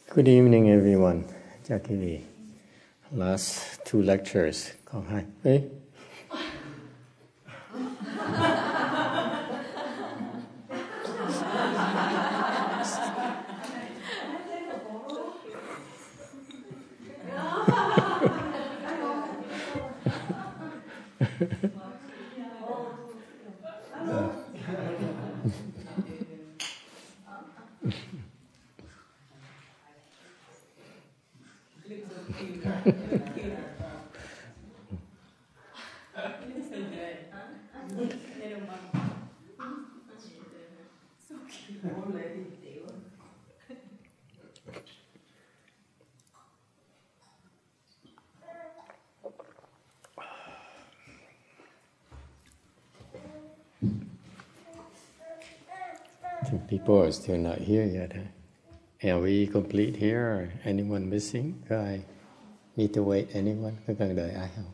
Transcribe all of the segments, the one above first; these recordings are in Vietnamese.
Good evening, everyone. Jackie, last two lectures. Còn hai. Ê? Some people are still not here yet. Huh? Are we complete here or anyone missing? Có ai need to wait anyone? Có cần đợi ai không?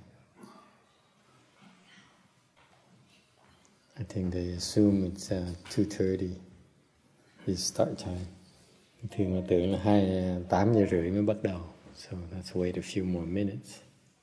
I think they assume it's 2:30 is start time. Thường là tưởng là 8:30 mới bắt đầu. So let's wait a few more minutes.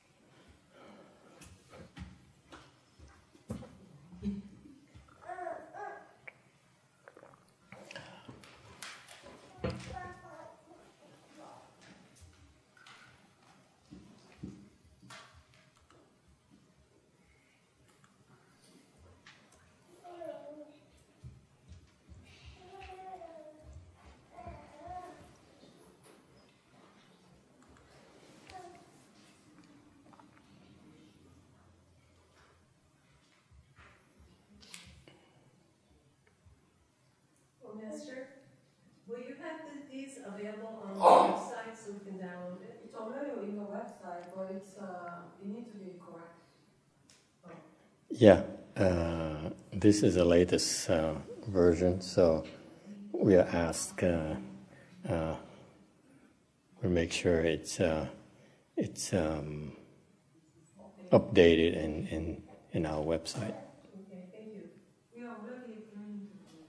Master, will you have these available on the website so we can download it? It's already in the website, but it's it needs to be correct. Oh. Yeah, this is the latest version, so we are asked we make sure it's updated in our website. Okay, thank you. We are already planning to do it.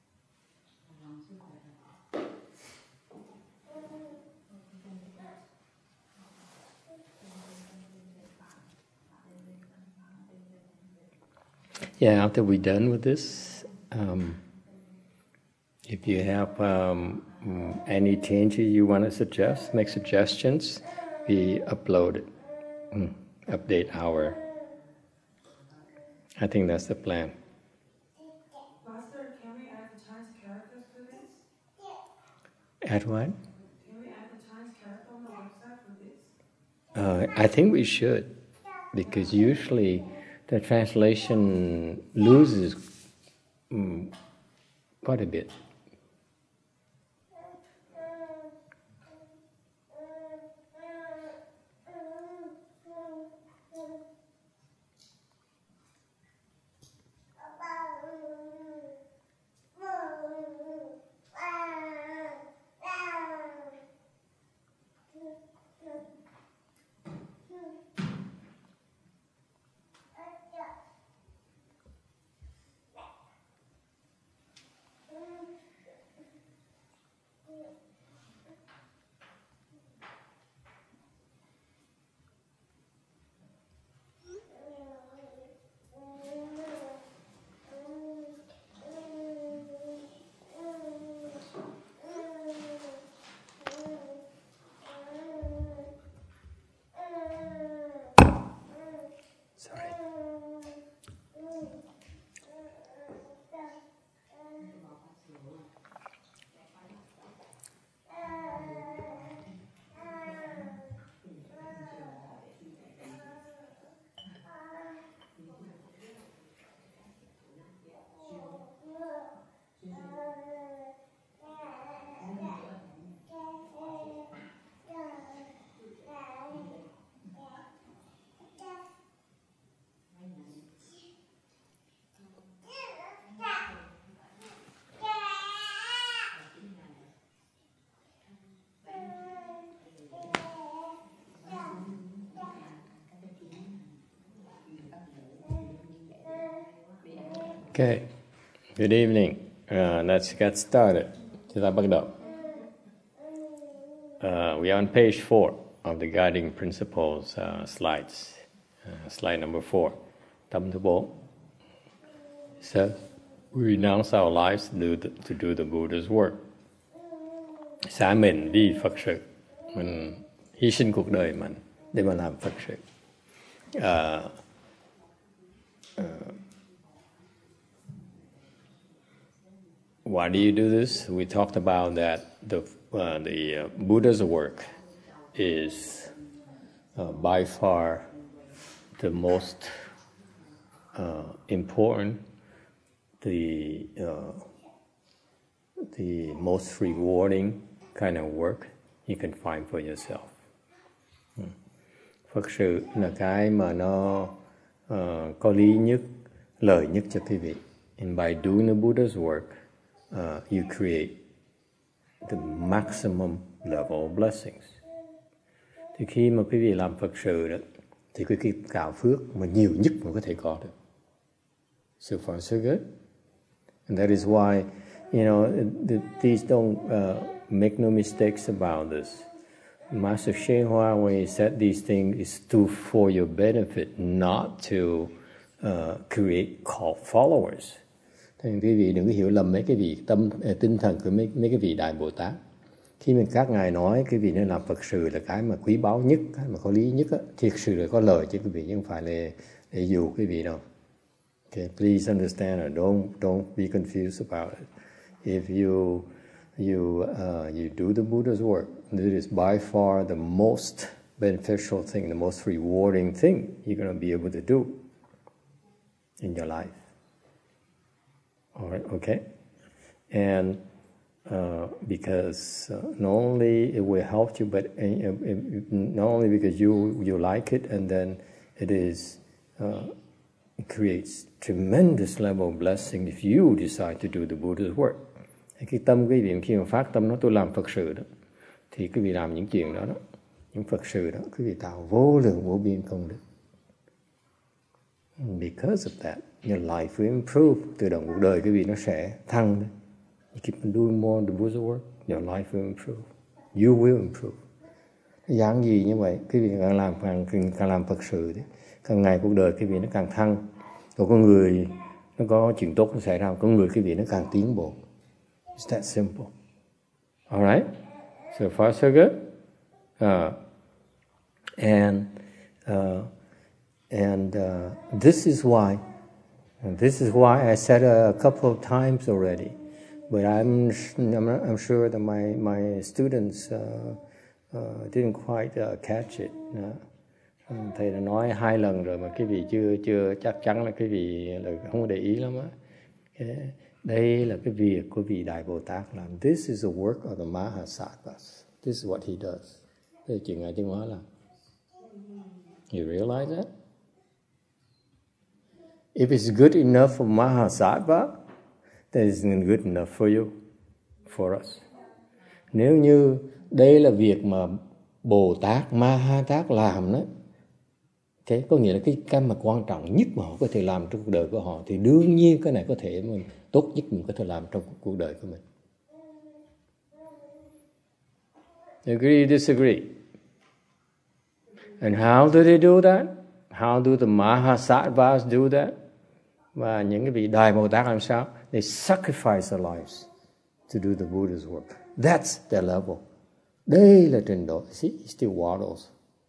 Yeah, after we're done with this, if you have any changes you want to suggest, make suggestions, we upload it, update our. I think that's the plan. Master, can we add the Chinese characters to this? Add what? Can we add the Chinese character on the website for this? I think we should, because usually the translation loses quite a bit. Okay, good evening. Let's get started. Chúng ta bắt đầu. we are on page 4 of the Guiding Principles slides. Slide number 4, tâm thứ 4. So, we renounce our lives to do the Buddha's work. Xả mình vì Phật sự. Mình hy sinh cuộc đời mình để mà làm Phật sự. Why do you do this? We talked about that the Buddha's work is by far the most important, the most rewarding kind of work you can find for yourself. Phật sự là cái mà nó có lý nhất, lợi nhất cho quý vị. And by doing the Buddha's work, you create the maximum level of blessings. Thì khi mà quý vị làm Phật sự đó, thì quý vị tạo phước mà nhiều nhất mà có thể có được. So far, so good. And that is why, please don't make no mistakes about this. Master Hsien Hoa, when he said these things, is for your benefit, not to create cult followers. Thì quý vị đừng có hiểu lầm mấy cái vị tinh thần của mấy cái vị Đại Bồ Tát. Khi mà các ngài nói quý vị nên làm Phật sự là cái mà quý báu nhất, cái mà có lý nhất á, thiệt sự là có lợi cho quý vị chứ không phải là để dụ quý vị đâu. Okay, please understand or don't be confused about it. If you do the Buddha's work, this is by far the most beneficial thing, the most rewarding thing you're going to be able to do in your life. All right, okay? And because not only it will help you, but not only because you like it, and then it creates tremendous level of blessing if you decide to do the Buddha's work. Cái tâm quý vị khi mà phát tâm nói tôi làm Phật sự đó, thì quý vị làm những chuyện đó, những Phật sự đó, quý vị tạo vô lượng vô biên công đức. Because of that, your life will improve. Tự động cuộc đời quý vị nó sẽ thăng. You keep on doing more the Buddha's work, your life will improve. You will improve. Dạng gì như vậy, quý vị càng làm Phật sự, càng ngày cuộc đời quý vị nó càng thăng. Còn con người nó có chuyện tốt nó xảy ra, con người quý vị nó càng tiến bộ. It's that simple. All right? So far, so good. This is why I said a couple of times already, but I'm sure that my students didn't quite catch it. Thầy đã nói 2 lần rồi mà quý vị chưa chắc chắn là quý vị là không có để ý lắm á. Đây là cái việc của vị Đại Bồ Tát làm. This is the work of the Mahasattvas. This is what he does. Đây là chuyện Ngài Tiến Hóa làm. You realize that? If it's good enough for Mahasattva, then it's good enough for you, for us. Nếu như đây là việc mà Bồ Tát, Mahatát làm đó, okay, có nghĩa là cái mà quan trọng nhất mà họ có thể làm trong cuộc đời của họ, thì đương nhiên cái này có thể mình tốt nhất mình có thể làm trong cuộc đời của mình. Agree, disagree? And how do they do that? How do the Mahasattvas do that? Và những cái vị Đại Bồ Tát làm sao? They sacrifice their lives to do the Buddha's work. That's their level. Đây là trình độ. See, he still waddles.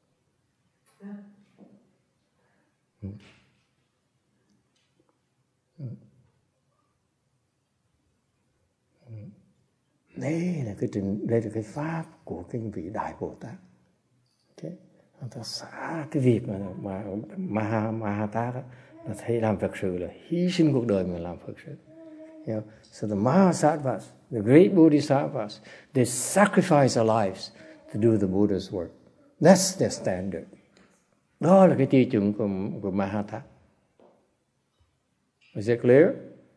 Đây là cái pháp của cái vị Đại Bồ Tát. Okay. Người ta xả cái việc mà Mahatát là thấy làm Phật sự là hy sinh cuộc đời mình làm Phật sự. So the Mahasattvas, the great Bodhisattvas, they sacrifice their lives to do the Buddha's work. That's their standard. Đó là cái tiêu chuẩn của Mahatát. Is it clear?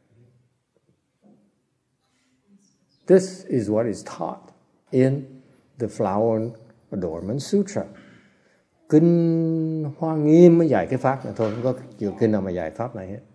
This is what is taught in the Flower Adornment Sutra. Kinh Hoa Nghiêm mới dạy cái pháp này thôi, không có nhiều kinh nào mà dạy pháp này hết.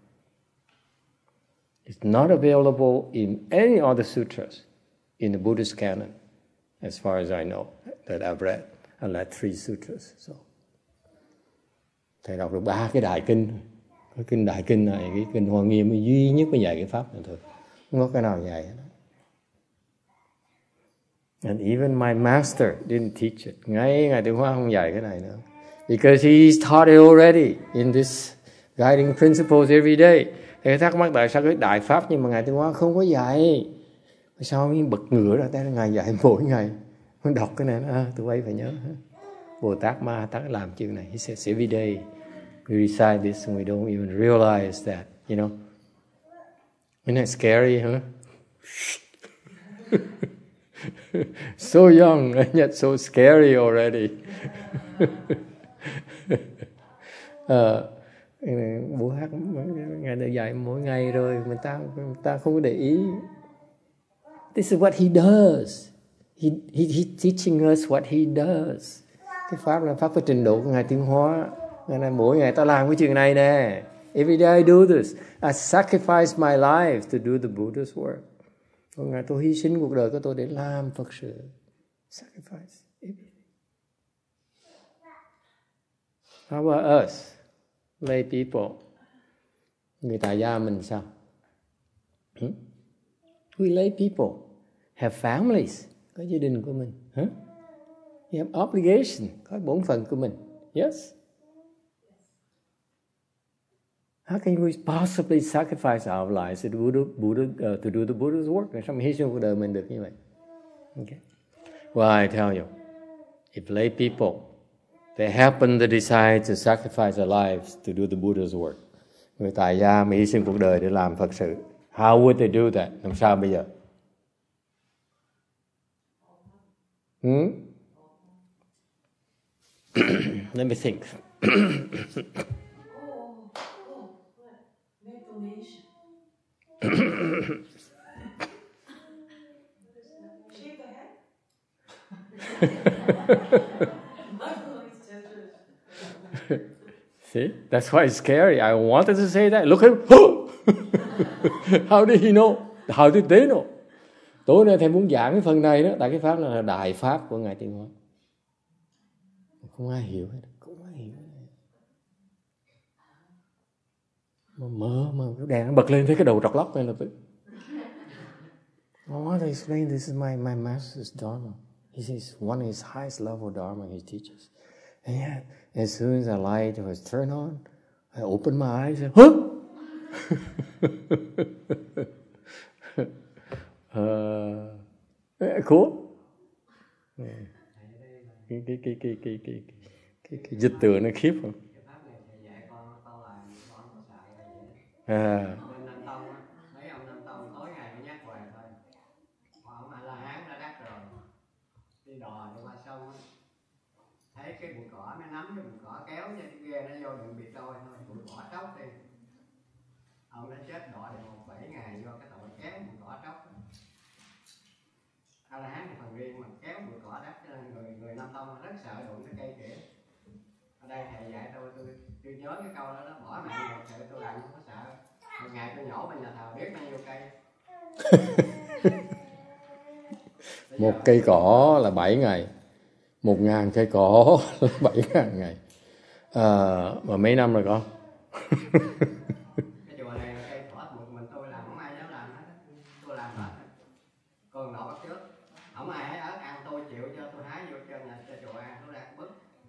It's not available in any other sutras in the Buddhist canon. as far as I know, that I've read. Unless 3 sutras. So. Thầy đọc được 3 cái đại kinh. Cái kinh đại kinh này, cái kinh Hoa Nghiêm mới duy nhất mới dạy cái pháp này thôi. Không có cái nào dạy hết. And even my master didn't teach it. Ngay Ngài Tịnh Hóa không dạy cái này nữa. Because he's taught it already in this guiding principles every day. Thầy thắc mắc tại sao cái đại pháp nhưng mà Ngài Tịnh Hóa không có dạy. Sao mới bật ngửa ra tới Ngài dạy mỗi ngày. Mình đọc cái này, tụi bay phải nhớ. Bồ Tát Ma Tát làm chuyện này. He says every day we recite this and we don't even realize that, you know. Isn't that scary, huh? So young and yet so scary already. Bố hát Ngài đã dạy mỗi ngày rồi mà ta không có để ý. This is what he does. He teaching us what he does. Cái pháp là pháp của trình độ của Ngài Tiến Hóa. Ngài nói mỗi ngày ta làm cái chuyện này nè. Every day I do this. I sacrifice my life to do the Buddha's work. Mỗi ngày tôi hy sinh cuộc đời của tôi để làm Phật sự. Sacrifice everything. How about us, lay people? Người tại gia mình sao? We lay people have families, có gia đình của mình. We have obligation, có bổn phận của mình. Yes. How can we possibly sacrifice our lives to do the Buddha's work? Sao mà hy sinh cuộc đời mình được như vậy? Okay. Well, I tell you, if lay people, they happen to decide to sacrifice their lives to do the Buddha's work. Người tại gia mà hy sinh cuộc đời để làm Phật sự. How would they do that? Làm sao bây giờ? Let me think. Make donation. Shave the head? See, that's why it's scary. I wanted to say that. Look at him. How did he know? How did they know? Tối nay thầy muốn giảng cái phần này đó, tại cái pháp là đại pháp của Ngài Tịnh Hóa. Không ai hiểu hết, không ai hiểu hết. Mà cái đèn nó bật lên thấy cái đầu trọc lóc này là tự. I want to explain this is my master's dharma. He says one of his highest level dharma he teaches. And yet, as soon as the light was turned on, I opened my eyes and cool. Cái dịch từ nó khiếp không? Mấy ông Nam Tông tối ngày mới nhắc hoài thôi. Ông A La Hán đã đắc rồi, đi đò đi qua sông, thấy cái bụi cỏ nó nắm cái bụi cỏ kéo cho cái ghe nó vô đừng bị trôi thôi, bụi cỏ tróc đi. Ông đã chết đọa địa ngục 7 ngày do cái tội kéo bụi cỏ tróc. A La Hán một phần riêng mà kéo bụi cỏ đắc cho nên người Nam Tông rất sợ đụng cái cây kia. Ở đây thầy dạy tôi nhớ cái câu đó, bỏ mạng một sự tôi làm không có sợ. Một ngày tôi nhổ bên nhà thờ biết bao nhiêu cây. Một cây cỏ là 7 ngày. 1.000 cây cỏ là 7.000 ngày. Mà mấy năm rồi con? Cái chùa này là cây cỏ một mình tôi làm, không ai dám làm hết. Tôi làm hết. Còn nọ bắt trước. Không ai hái ớt ăn tôi chịu cho tôi hái vô cho nhà cho chùa ăn, tôi ra bứt.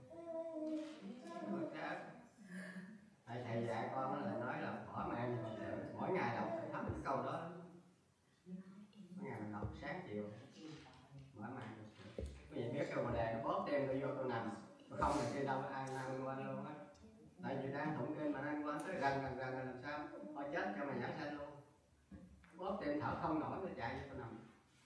Thầy dạy con là nói là bỏ mạng mỗi ngày đọc phải thấm cái câu đó. Mỗi ngày mình đọc sáng chiều mở mạng. Có gì biết cái bồ đề nó bóp đem tôi vô tôi nằm, không là kia đâu ai ăn quên luôn á. Tại vì đang tụng kinh mà ăn quên tới gần làm sao thôi chết cho mày giảng sanh luôn. Bóp đem thở không nổi nó chạy vô tôi nằm.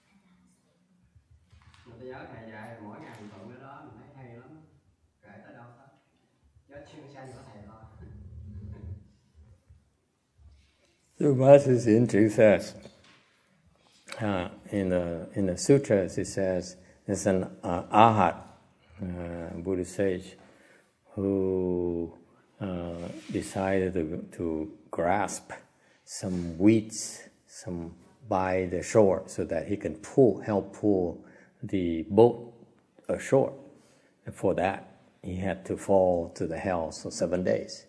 Mà tôi nhớ thầy dạy mỗi ngày mình tụng cái đó mình thấy hay lắm, kể tới đâu hết. Chết siêu sanh của thầy thôi. The Master in truth says, in the sutras it says, there's an Arhat, Buddhist sage, who decided to grasp some weeds by the shore so that he can help pull the boat ashore. And for that, he had to fall to the hells for 7 days.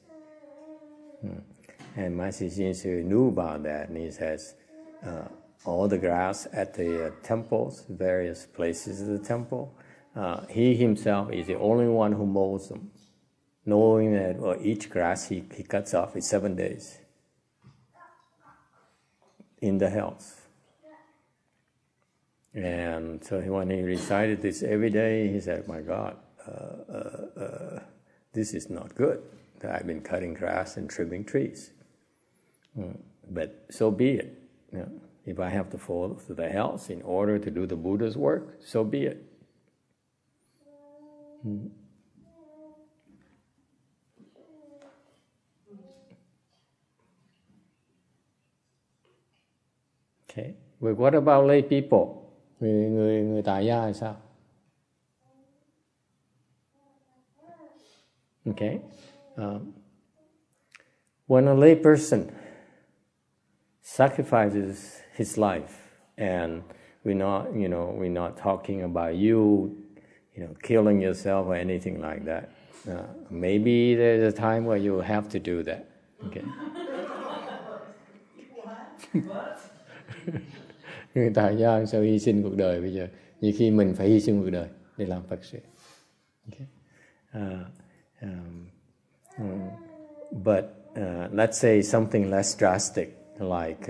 And Master Shinsu knew about that, and he says, all the grass at the temples, various places of the temple, he himself is the only one who mows them, knowing that each grass he cuts off is 7 days in the hells. And so when he recited this every day, he said, my God, this is not good. I've been cutting grass and trimming trees. But so be it. You know, if I have to fall to the hells in order to do the Buddha's work, so be it. Okay. But what about lay people? Người tại gia thì sao? Okay. When a lay person sacrifices his life, and we're not talking about you killing yourself or anything like that. Maybe there's a time where you have to do that. Okay. Người tại gia sao hy sinh cuộc đời bây giờ? Nhiều khi mình phải hy sinh cuộc đời để làm Phật sự. Okay. But let's say something less drastic, like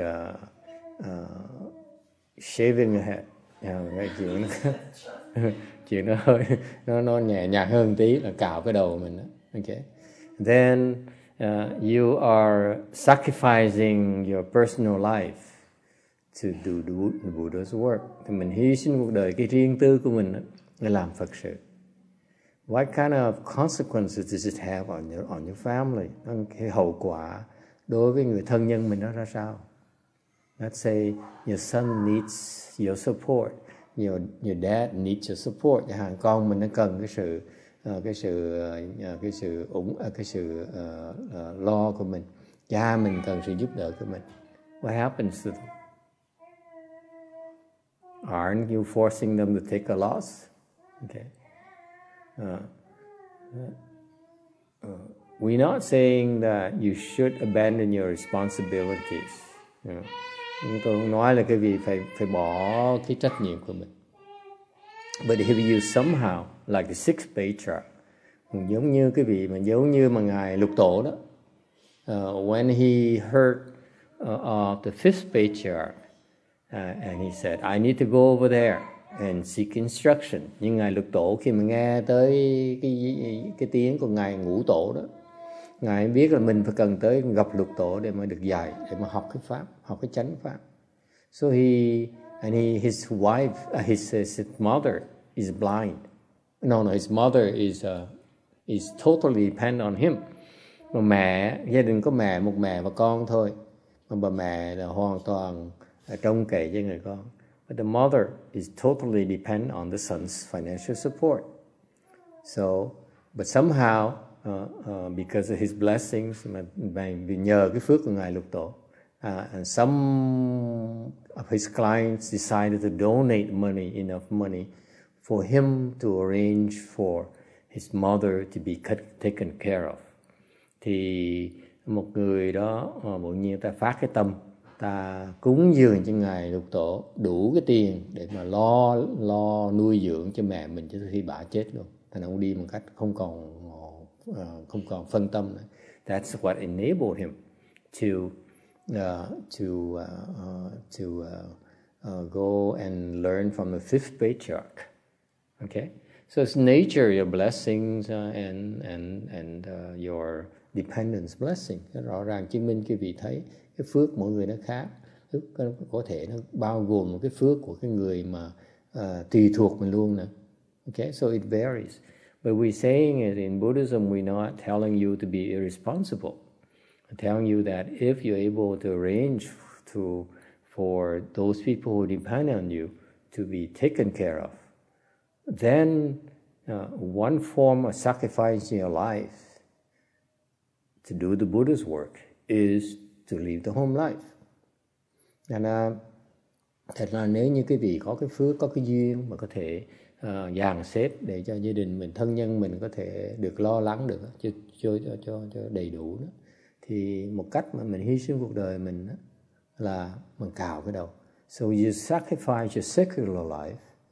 shaving a head. Cái chuyện nó hơi nó nhẹ nhàng hơn tí là cạo cái đầu mình đó. Okay. Then you are sacrificing your personal life to do the Buddha's work. Thì mình hy sinh cuộc đời, cái riêng tư của mình để làm Phật sự. What kind of consequences does it have on your family? Cái hậu quả đối với người thân nhân mình nó ra sao? Let's say your son needs your support, your dad needs your support. Con mình nó cần cái sự lo của mình. Cha mình cần sự giúp đỡ của mình. What happens to them? Aren't you forcing them to take a loss? Okay. We're not saying that you should abandon your responsibilities. Tôi không nói là cái vị phải bỏ cái trách nhiệm của mình. But if you somehow, like the sixth patriarch, giống như mà ngài Lục Tổ đó, when he heard of the fifth patriarch, and he said, I need to go over there and seek instruction. Nhưng ngài Lục Tổ khi mà nghe tới cái tiếng của ngài Ngũ Tổ đó, ngài biết là mình phải cần tới gặp Lục Tổ để mà được dạy, để mà học cái pháp, học cái chánh pháp. So his wife, his mother is blind. No, his mother is totally depend on him. Mà gia đình có một mẹ và con thôi, mà bà mẹ là hoàn toàn trông cậy cho người con. But the mother is totally depend on the son's financial support. So, but somehow, because of his blessings, vì nhờ cái phước của ngài Lục Tổ, and some of his clients decided to donate enough money for him to arrange for his mother to be taken care of. Thì một người đó bỗng nhiên ta phát cái tâm, ta cúng dường cho ngài Lục Tổ đủ cái tiền để mà lo nuôi dưỡng cho mẹ mình cho khi bà chết luôn. Thành ông đi một cách không còn phân tâm nữa. That's what enabled him to go and learn from the fifth patriarch. Okay, so it's nature, your blessings and your dependence blessing. Rõ ràng chứng minh quý vị thấy cái phước mỗi người nó khác. Phước có thể nó bao gồm một cái phước của cái người mà tùy thuộc mình luôn nè. Okay, so it varies. But we're saying it in Buddhism, we're not telling you to be irresponsible. We're telling you that if you're able to arrange for those people who depend on you to be taken care of, then one form of sacrificing your life to do the Buddha's work is to leave the home life. And Thật ra nếu như quý vị có cái phước, có cái duyên mà có thể dàn xếp để cho gia đình mình, thân nhân mình có thể được lo lắng được cho đầy đủ đó, thì một cách mà mình hy sinh cuộc đời mình đó, là mình cào cái đầu. So you sacrifice your secular life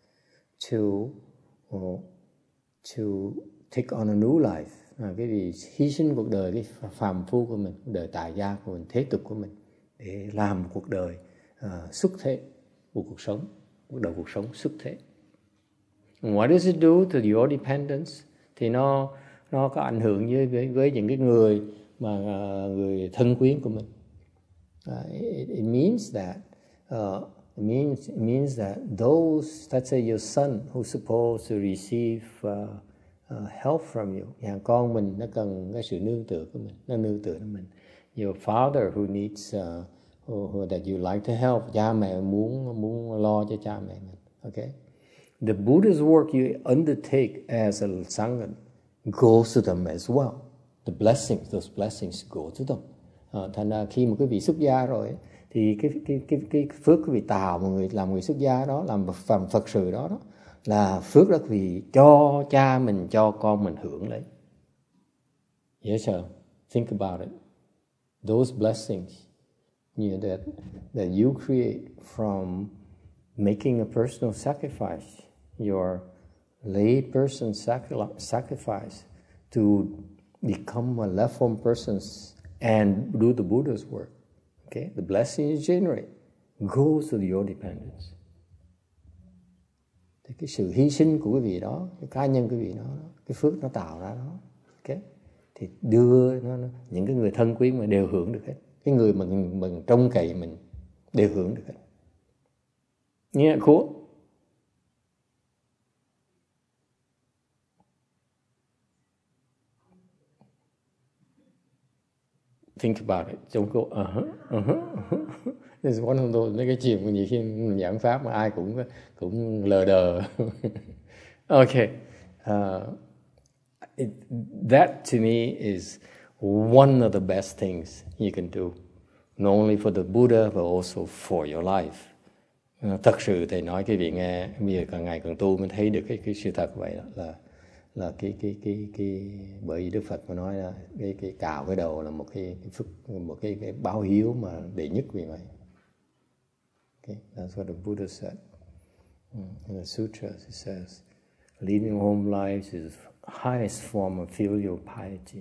to take on a new life. Cái gì hy sinh cuộc đời, cái phàm phu của mình, cuộc đời tài gia của mình, thế tục của mình, để làm một cuộc đời xuất thế, một cuộc đời cuộc sống xuất thế. And what does it do to your dependence? Thì nó có ảnh hưởng với những cái người mà người thân quyến của mình. It means that it means that those, let's say your son who's supposed to receive help from you, con mình nó cần cái sự nương tựa của mình, nó nương tựa đến mình. Your father who needs who that you like to help, cha mẹ muốn lo cho cha mẹ mình. Okay, the Buddha's work you undertake as a sangha goes to them as well. The blessings, those blessings go to them. Thành ra khi một cái vị xuất gia rồi thì cái phước quý vị tạo một người làm người xuất gia đó, làm Phật sự đó là phước đó quý vị cho cha mình, cho con mình hưởng lấy. Yes sir, think about it. Those blessings, you know, that you create from making a personal sacrifice, your lay person sacrifice to become a left form person and do the Buddha's work. Okay, the blessing you generate goes to your dependence. Thì cái sự hy sinh của quý vị đó, cái cá nhân quý vị đó, cái phước nó tạo ra đó, okay, thì đưa nó những cái người thân quyến mà đều hưởng được hết. Cái người mà mình trông cậy mình đều hưởng được hết. Nghe cool? Think about it. Don't go This is one of those, mấy cái chuyện mà nhiều khi mình giảng pháp mà ai cũng lờ đờ. Okay. That to me is one of the best things you can do. Not only for the Buddha but also for your life. Thật sự thầy nói cái vị nghe, bây giờ càng ngày càng tu mới thấy được cái sự thật vậy đó, là cái bởi vì Đức Phật mà nói là cái cạo cái đầu là một cái báo hiếu mà đệ nhất vì vậy. Okay, that's what the Buddha said. In the sutras it says, leading home lives is the highest form of filial piety.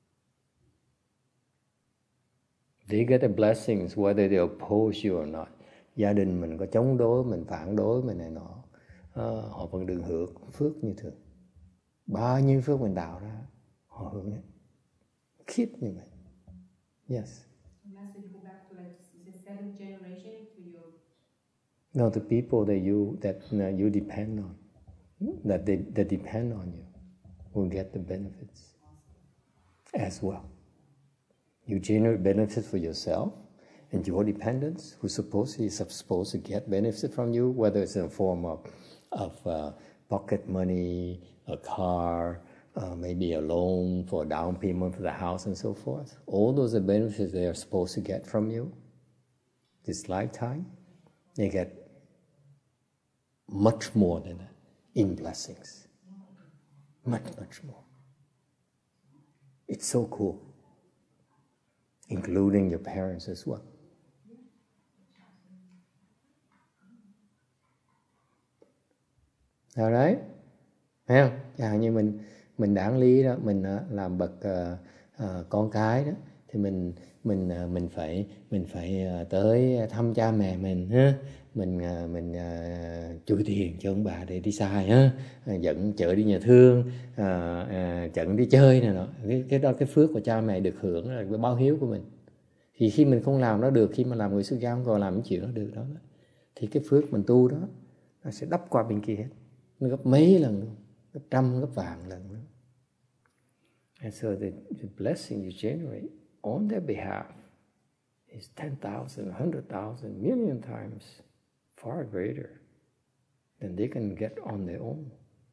They get the blessings whether they oppose you or not. Gia đình mình có chống đối, mình phản đối, mình này nọ, họ vẫn được hưởng phước như thường. Bao nhiêu phước mình tạo ra, họ hưởng hết. Khiếp như vậy. Yes. Unless you go back to like the seventh generation to your. No, the people that you depend on, that depend on you, will get the benefits as well. You generate benefits for yourself and your dependents, who's supposed to get benefit from you, whether it's in the form of pocket money, a car, maybe a loan for a down payment for the house and so forth. All those are benefits they are supposed to get from you this lifetime. They get much more than that in blessings. Much more. It's so cool. Including your parents as well. Nào đấy, thấy không? Chẳng hạn như mình đáng lý đó, mình làm bậc con cái đó, thì mình phải tới thăm cha mẹ mình ha, mình chui tiền cho ông bà để đi xài ha, dẫn chợ đi nhà thương, dẫn đi chơi này nọ. Cái đó cái phước của cha mẹ được hưởng là cái báo hiếu của mình. Thì khi mình không làm nó được, khi mà làm người xuất gia không còn làm những chuyện đó được đó, thì cái phước mình tu đó nó sẽ đắp qua bên kia hết, nó gấp mấy lần luôn, gấp trăm gấp vạn lần luôn. And so the blessing you generate on their behalf is 10,000, 100,000, million times far greater than they can get on their own.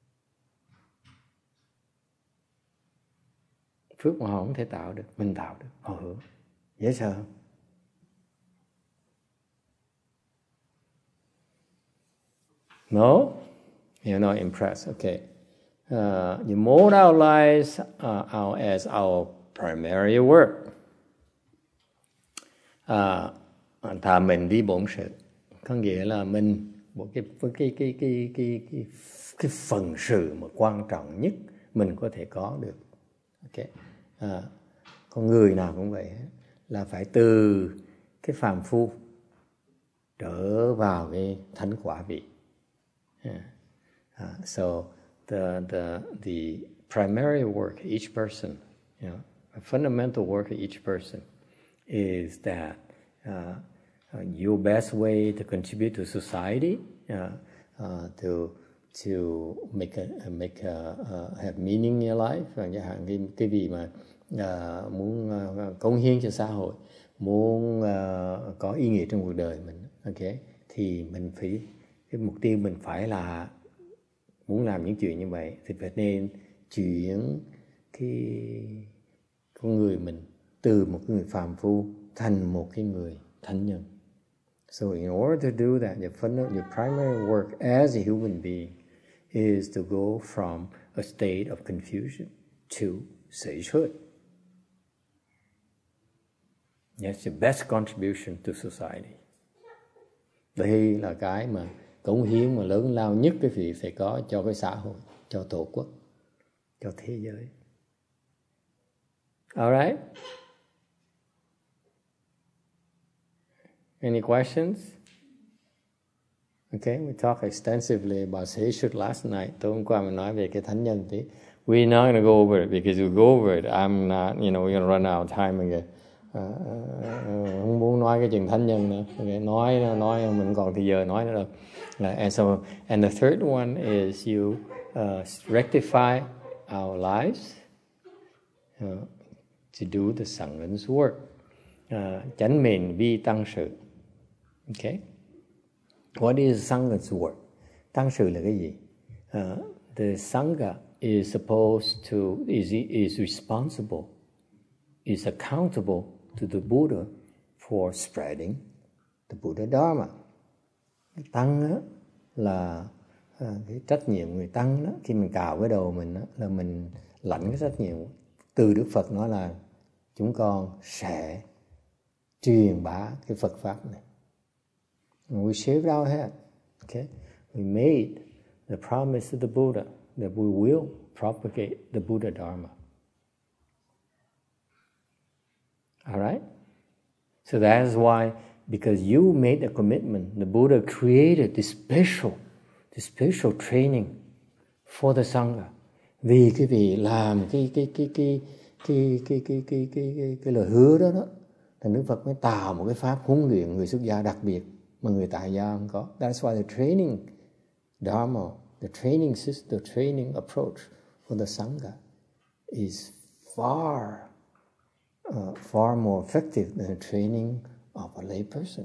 Phước mà họ không thể tạo được, mình tạo được, họ hưởng. Dễ sợ không? No? You're not impressed. Okay. You mold our lives out as our primary work. Thà mình đi bổn sự, có nghĩa là mình một cái phần sự mà quan trọng nhất mình có thể có được. Okay. Con người nào cũng vậy, là phải từ cái phàm phu trở vào cái thánh quả vị. So the primary work of each person, a fundamental work of each person is that your best way to contribute to society, to have meaning in your life, chẳng hạn cái gì mà muốn cống hiến cho xã hội, muốn có ý nghĩa trong cuộc đời mình, okay, thì mình phải, cái mục tiêu mình phải là muốn làm những chuyện như vậy thì phải nên chuyển cái con người mình từ một người phàm phu thành một cái người thánh nhân. So in order to do that, your primary work as a human being is to go from a state of confusion to sagehood. That's your best contribution to society. Đây là cái mà cống hiến mà lớn lao nhất cái việc sẽ có cho cái xã hội, cho tổ quốc, cho thế giới. All right? Any questions? Okay, we talked extensively about sagehood last night. Tối hôm qua mình nói về cái thánh nhân tí. We're not going to go over it because we go over it, I'm not, we're going to run out of time again. Không muốn nói cái chuyện thánh nhân nữa. Okay, nói mình còn thì giờ nói nữa đâu. And the third one is you rectify our lives to do the Sangha's work. Chánh mền vi tăng sự. Okay? What is Sangha's work? Tăng sự là cái gì? The Sangha is supposed to, is responsible, is accountable to the Buddha for spreading the Buddha Dharma. Tăng đó là cái trách nhiệm người tăng đó, khi mình cạo cái đầu mình đó, là mình lãnh cái trách nhiệm từ Đức Phật, nói là chúng con sẽ truyền bá cái Phật pháp này. And we shaved our head. Okay? We made the promise to the Buddha that we will propagate the Buddha Dharma. All right? So that is why, because you made a commitment, the Buddha created this special training for the Sangha. Vì cái vị làm cái lời hứa đó, thì Đức Phật mới tạo một cái pháp huấn luyện người xuất gia đặc biệt mà người tại gia không có. That's why the training Dharma, the training system, the training approach for the Sangha is far more effective than the training of a lay person,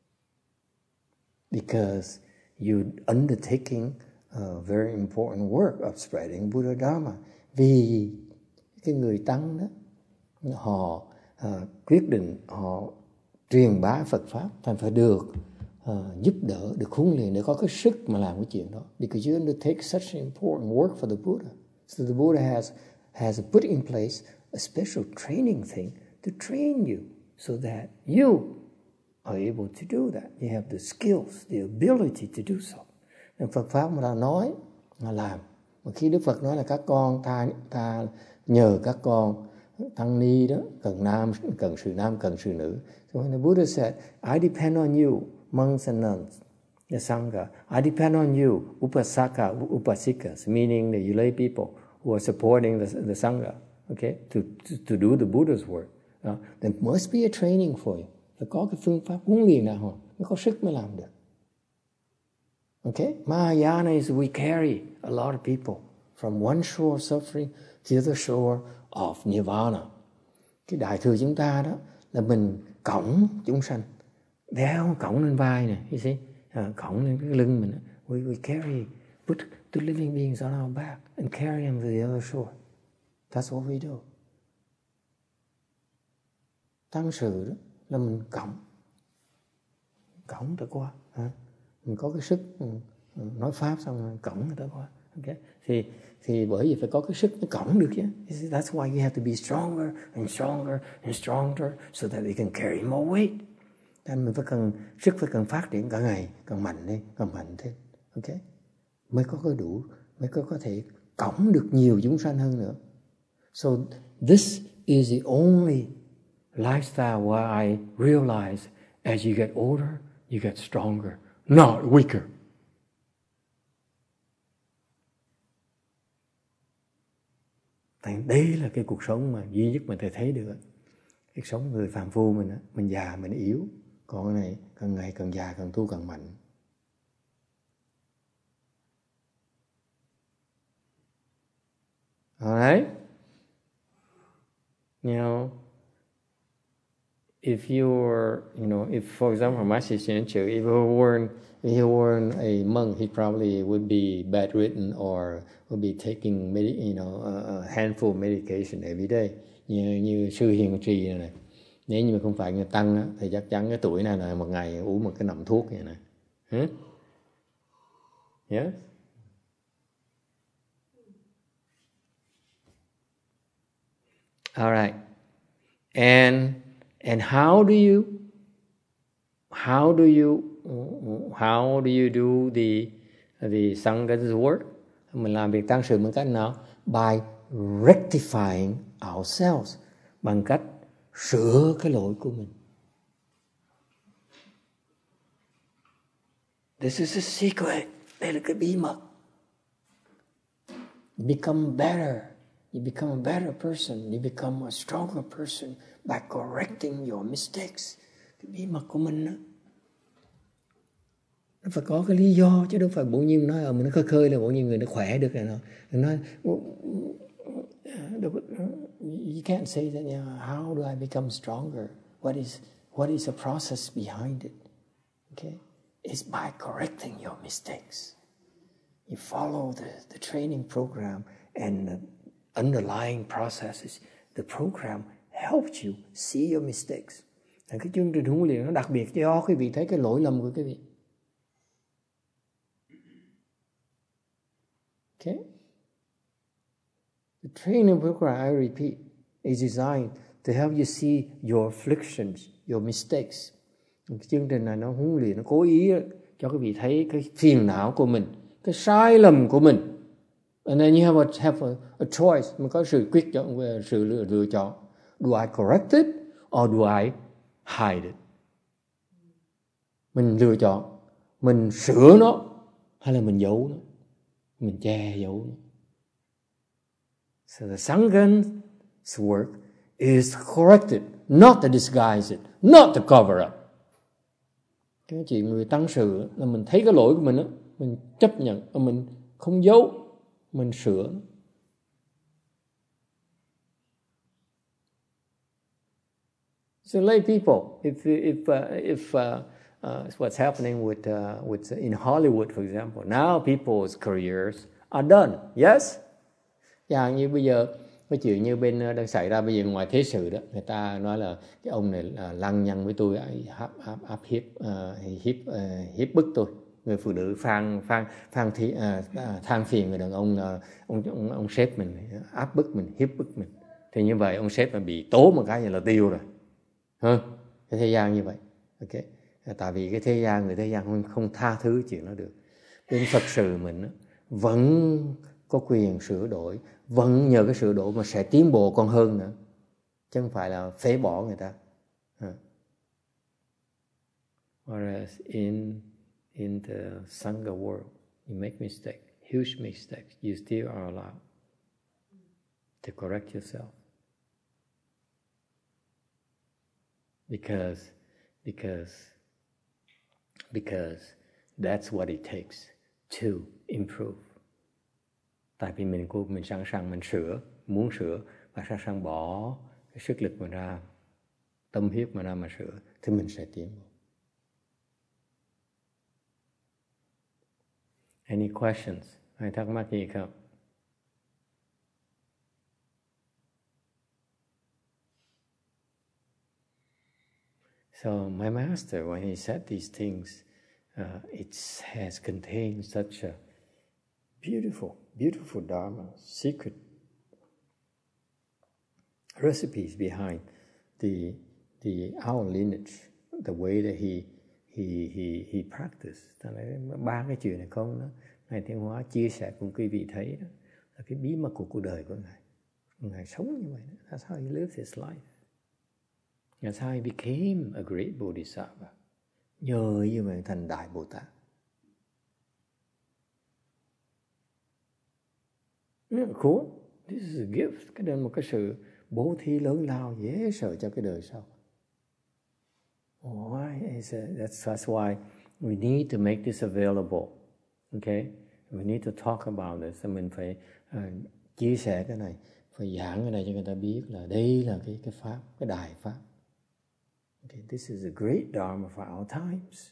because you're undertaking a very important work of spreading Buddha Dharma. Vì cái người tăng đó, họ quyết định họ truyền bá Phật pháp, thành phải được giúp đỡ, được huấn luyện để có cái sức mà làm cái chuyện đó. Because you undertake such an important work for the Buddha. So the Buddha has put in place a special training thing to train you so that you are able to do that. You have the skills, the ability to do so. Nên Phật pháp mà nói là làm. Mà khi Đức Phật nói là các con ta nhờ các con tăng ni đó, cần sự nữ. So when the Buddha said, I depend on you, monks and nuns, the Sangha. I depend on you, upasaka, upasikas, meaning the lay people who are supporting the Sangha, okay, to do the Buddha's work. There must be a training for you. Phải có cái phương pháp huấn luyện nào mới có sức mới làm được. Okay? Mahayana is we carry a lot of people from one shore of suffering to the other shore of nirvana. Cái đại thừa chúng ta đó là mình cõng chúng sanh, đeo cõng lên vai nè, you see, cõng lên cái lưng mình. We carry, put the living beings on our back and carry them to the other shore. That's what we do. Tăng sự đó là mình cõng tới qua, mình có cái sức nói pháp xong cõng người ta qua. Okay? Thì bởi vì phải có cái sức nó cõng được chứ. That's why you have to be stronger and stronger and stronger so that they can carry more weight. Nên mình phải cần sức, phải cần phát triển cả ngày, cần mạnh thêm. Okay? Mới có thể cõng được nhiều chúng sanh hơn nữa. So this is the only lifestyle where I realize as you get older, you get stronger, not weaker. Đây là cái cuộc sống mà duy nhất mà thầy thấy được. Cái sống người phàm phu mình á, mình già mình yếu, còn cái này càng ngày càng già càng tu càng mạnh. Alright? You know, if for example, Master Shinchu, if he weren't a monk, he probably would be bedridden or would be taking a handful of medication every day. Như sư Hiền Trì này. Nếu như mà không phải người tăng á, thì chắc chắn cái tuổi này là một ngày uống một cái nằm thuốc vậy này. Yes? All right. And how do you do the Sangha's work? Mình làm việc tăng sự bằng cách nào? By rectifying ourselves, bằng cách sửa cái lỗi của mình. This is a secret. Đây là cái bí mật. You become better. You become a better person. You become a stronger person by correcting your mistakes. Cái bí mật của mình đó. Nó phải có cái lý do chứ đâu phải bỗng nhiên nói mình nó khơi là bỗng nhiên người nó khỏe được rồi nó. Nói you can't say that, how do I become stronger? What is the process behind it? Okay? It's by correcting your mistakes. You follow the training program and the underlying processes. The program helps you see your mistakes. Cái chương trình huấn luyện nó đặc biệt cho quý vị thấy cái lỗi lầm của quý vị. Okay? The training program, I repeat, is designed to help you see your afflictions, your mistakes. Cái chương trình này nó huấn luyện, nó cố ý cho quý vị thấy cái phiền não của mình, cái sai lầm của mình. And then you have a choice. Mình có sự quyết chọn, sự lựa chọn. Do I correct it or do I hide it? Mình lựa chọn, mình sửa nó hay là mình giấu nó, mình che giấu nó. So the Sangha's work is correct it, not to disguise it, not to cover up. Cái chuyện người tăng sự là mình thấy cái lỗi của mình đó, mình chấp nhận, mình không giấu, mình sửa. So lay people, if what's happening with in Hollywood, for example, now people's careers are done. Yes? Chẳng như bây giờ cái chuyện như bên đang xảy ra bây giờ ngoài thế sự đó, người ta nói là cái ông này là lăng nhăng với tôi, hiếp bức tôi. Người phụ nữ than phiền người đàn ông là ông sếp mình áp bức mình, hiếp bức mình. Thì như vậy ông sếp mà bị tố một cái là tiêu rồi. Cái thế gian như vậy. Okay. Tại vì cái thế gian, người thế gian không tha thứ chuyện đó được. Bên Phật sự mình vẫn có quyền sửa đổi, vẫn nhờ cái sửa đổi mà sẽ tiến bộ còn hơn nữa, chứ không phải là phế bỏ người ta. Whereas in the Sangha world, you make mistakes, huge mistakes, you still are allowed to correct yourself. Because that's what it takes to improve. Tại vì mình sẵn sàng mình sửa, muốn sửa và sẵn sàng bỏ cái sức lực mình ra, tâm huyết mình ra mà sửa, thì mình sẽ tiến bộ. Any questions? Ai thắc mắc gì không? So my master, when he said these things, it has contained such a beautiful Dharma, secret recipes behind our lineage, the way that he practiced. Ba cái chuyện này không đó, Ngài Thiện Hóa chia sẻ cùng quý vị thấy đó, là cái bí mật của cuộc đời của Ngài. Ngài sống như vậy đó. That's how he lived his life. That's how he became a great Bodhisattva. Nhờ như vậy thành Đại Bồ Tát. Cool. This is a gift. Cái đây là một cái sự bố thí lớn lao dễ sợ cho cái đời sau. Why is it? That's why we need to make this available. Okay? We need to talk about this. Mình phải chia sẻ cái này, phải giảng cái này cho người ta biết là đây là cái pháp, cái đại pháp. Okay, this is a great Dharma for our times.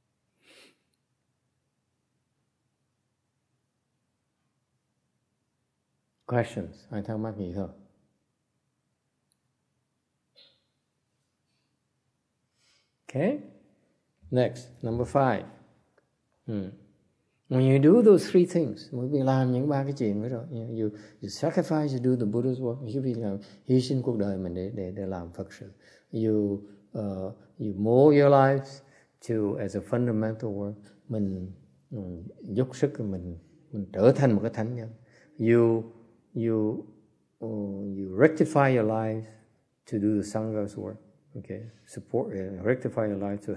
Questions? Ai thắc mắc gì không? Okay. Next, number 5. When you do those 3 things, mới bị làm những 3 cái chuyện đó rồi. You sacrifice, you do the Buddha's work. You làm hy sinh cuộc đời mình để làm Phật sự. You mold your lives as a fundamental work. Mình dốc sức mình trở thành một cái thánh nhân. You rectify your life to do the Sangha's work. Okay, support, rectify your life to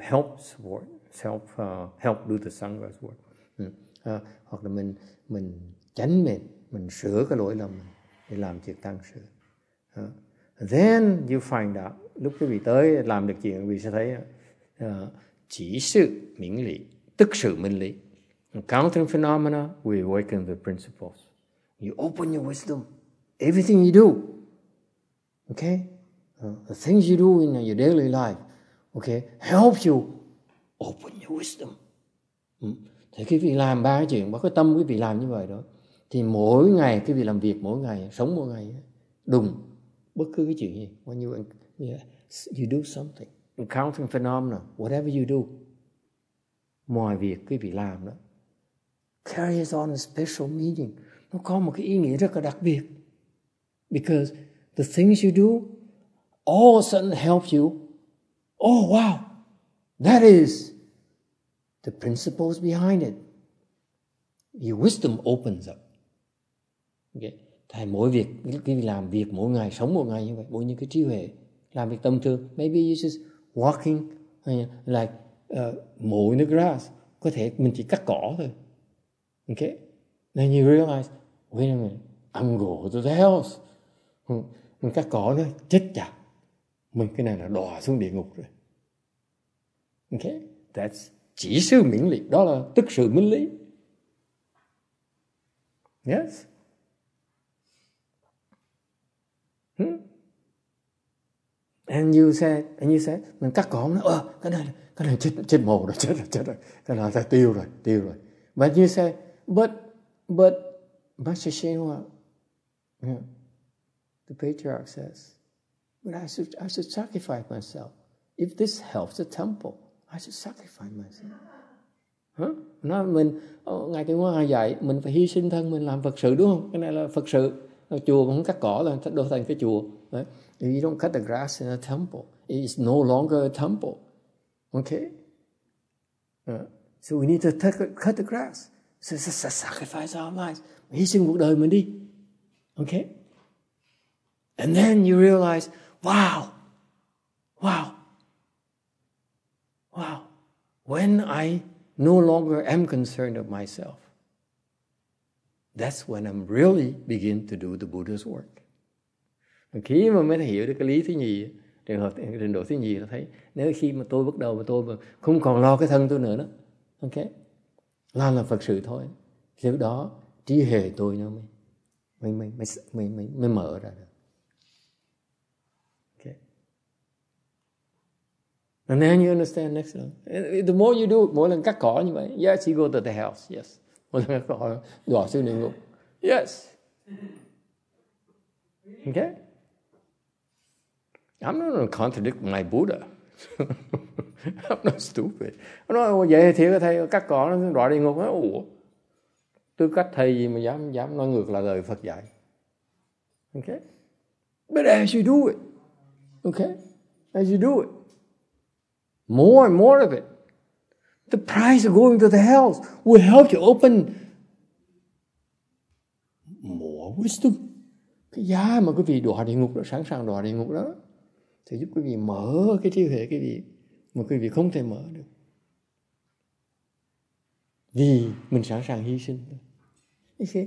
help do the Sangha's work. Hoặc là mình tránh mình sửa cái lỗi lầm để làm việc tăng sự. Then you find out, lúc quý vị tới làm được chuyện, quý vị sẽ thấy chỉ sự miễn lý, tức sự minh lý. Encountering phenomena, we awaken the principles. You open your wisdom. Everything you do, okay, the things you do in your daily life, okay, help you open your wisdom. Thì quý vị làm 3 cái chuyện, 3 cái tâm quý vị làm như vậy đó, thì mỗi ngày quý vị làm việc, mỗi ngày sống mỗi ngày đùng bất cứ cái chuyện gì. When you do something, encountering phenomena, whatever you do, mọi việc quý vị làm đó carries on a special meaning. Nó có một cái ý nghĩa rất là đặc biệt. Because the things you do all of a sudden help you. Oh wow, that is the principles behind it. Your wisdom opens up. Okay. Tại mỗi việc, khi làm việc mỗi ngày, sống mỗi ngày như vậy, mỗi những cái trí huệ, làm việc tâm thương. Maybe you just walking like mowing the grass. Có thể mình chỉ cắt cỏ thôi. Okay. Then you realize, wait a minute, I'm going to the house. Mình cắt cỏ nữa, chết chà. Mình cái này là đọa xuống địa ngục rồi. Okay. That's chỉ sự miễn lý. Đó là tức sự minh lý. Yes. And you say, mình cắt cỏ nó, cái này chết mồ rồi, chết rồi. Cái này là tiêu rồi. But you say, but Master Shen Hua, the patriarch says, but I should sacrifice myself. If this helps the temple, I should sacrifice myself. Nói mình, Ngài Thiện Hoa dạy mình phải hy sinh thân mình làm Phật sự, đúng không? Cái này là Phật sự. Chùa mà không cắt cỏ là đổ thành cái chùa. Right? If you don't cut the grass in a temple, it is no longer a temple. Okay? So we need to cut the grass. So sacrifice our lives. Hy sinh cuộc đời mình đi. Okay? And then you realize, wow. When I no longer am concerned of myself, that's when I'm really begin to do the Buddha's work. Khi mà mới hiểu được cái lý thứ nhì, trường hợp trình độ thứ nhì, nó thấy nếu khi mà tôi bắt đầu mà tôi không còn lo cái thân tôi nữa đó, ok, làm Phật sự thôi, thì lúc đó trí huệ tôi nó mới mở ra được. Okay. And then you understand next one. The more you do, mỗi lần cắt cỏ như vậy, yes, you go to the house, yes. Mỗi lần cắt cỏ, đọa xuống địa ngục, yes. Okay. I'm not going to contradict my Buddha. I'm not stupid. Nó nói vậy thì thầy cắt cỏ nó đọa địa ngục. Nó nói, ủa, tư cách thầy gì mà dám nói ngược lại lời Phật dạy. Okay? But as you do it, okay? As you do it, more and more of it, the price of going to the hells will help you open more wisdom. Cái giá mà quý vị đọa địa ngục đó, sẵn sàng đọa địa ngục đó, thì giúp quý vị mở cái trí huệ quý vị mà quý vị không thể mở được. Vì mình sẵn sàng hy sinh. You see,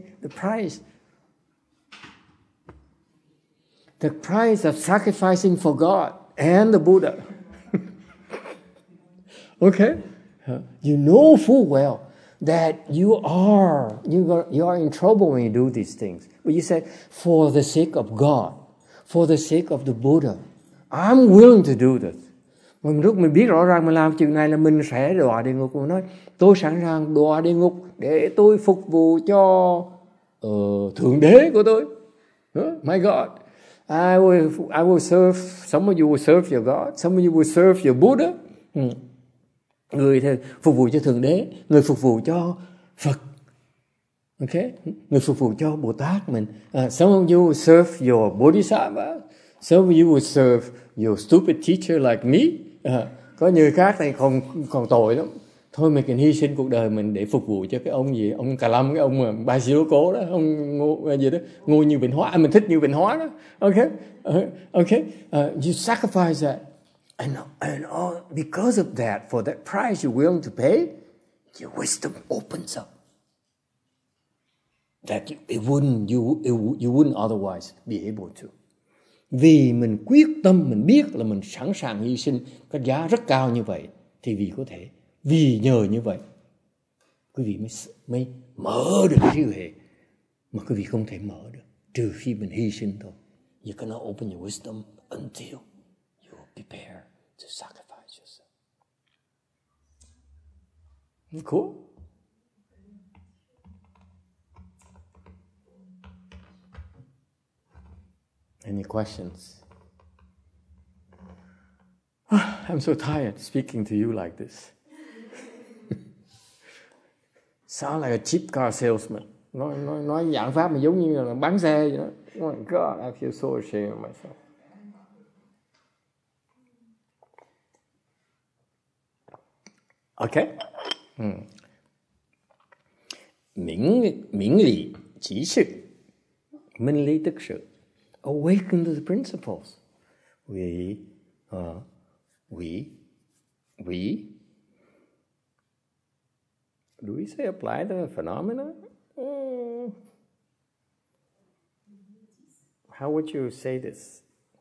the price of sacrificing for God and the Buddha. Okay? You know full well that you are in trouble when you do these things. But you say, for the sake of God, for the sake of the Buddha, I'm willing to do this. Mình biết rõ ràng mình làm chuyện này là mình sẽ đọa địa ngục. Mình nói, tôi sẵn sàng đọa địa ngục để tôi phục vụ cho Thượng Đế của tôi. My God. I will serve, some of you will serve your God, some of you will serve your Buddha. Người thì phục vụ cho Thượng Đế, người phục vụ cho Phật. Okay? Người phục vụ cho Bồ Tát mình. Some of you will serve your Bodhisattva, some of you will serve your stupid teacher like me. Có người khác này còn tội lắm. Thôi mình cần hy sinh cuộc đời mình để phục vụ cho cái ông gì, ông Cà Lâm, cái ông mà Ba Sĩ Đố Cố đó, ông gì đó, Ngô Như Vịnh Hóa, mình thích Như Vịnh Hóa đó. Okay? You sacrifice that. And all, because of that, for that price you're willing to pay, your wisdom opens up. That you wouldn't otherwise be able to. Vì mình quyết tâm, mình biết là mình sẵn sàng hy sinh cái giá rất cao như vậy, thì vì nhờ như vậy, quý vị mới mở được cái trí huệ mà quý vị không thể mở được trừ khi mình hy sinh thôi. You cannot open your wisdom until you prepare to sacrifice yourself. Cool. Any questions? I'm so tired speaking to you like this. Sound like a cheap car salesman. Nói giảng pháp mà giống như là bán xe vậy đó. Oh my God, I feel so ashamed of myself. Okay. Miễn lý chỉ sự, minh lý tức sự. Awaken to the principles. We do we say apply the phenomena? How would you say this?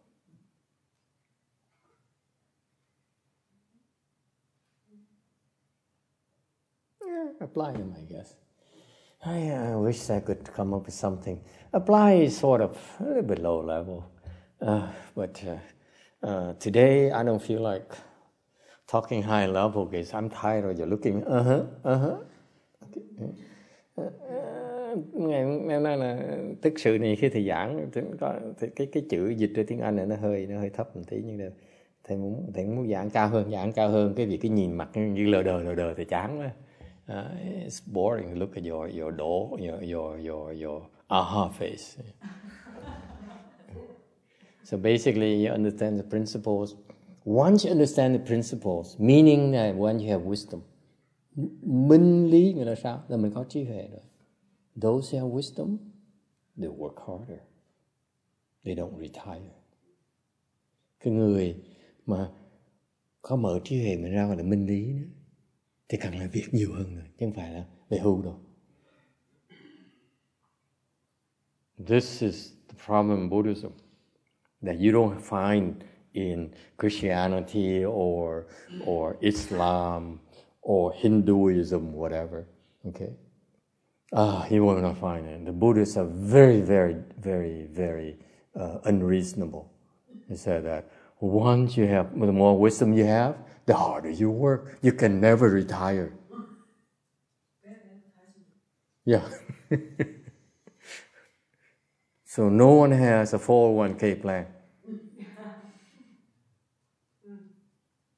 Apply them, I guess. I wish I could come up with something. Apply is sort of a little bit low level. But today I don't feel like talking high level because I'm tired of you looking. Ngày hôm nay là tức sự này khi thầy giảng có cái chữ dịch ra tiếng Anh này nó hơi thấp một tí, nhưng thầy muốn giảng cao hơn cái việc cái nhìn mặt như lờ đờ thì chán quá. It's boring to look at your aha face. So basically, you understand the principles. Once you understand the principles, meaning that when you have wisdom, minh lý nghĩa là sao? Là mình có trí huệ rồi. Those who have wisdom, they work harder. They don't retire. Cái người mà có mở trí huệ mình ra gọi là minh lý nữa, thì cần làm việc nhiều hơn rồi, chứ không phải là về hưu đâu. This is the problem in Buddhism that you don't find in Christianity or Islam or Hinduism, whatever. Okay? You will not find it. The Buddhists are very, very, very, very unreasonable. They say that once you have, the more wisdom you have, the harder you work. You can never retire. Yeah. So no one has a 401k plan.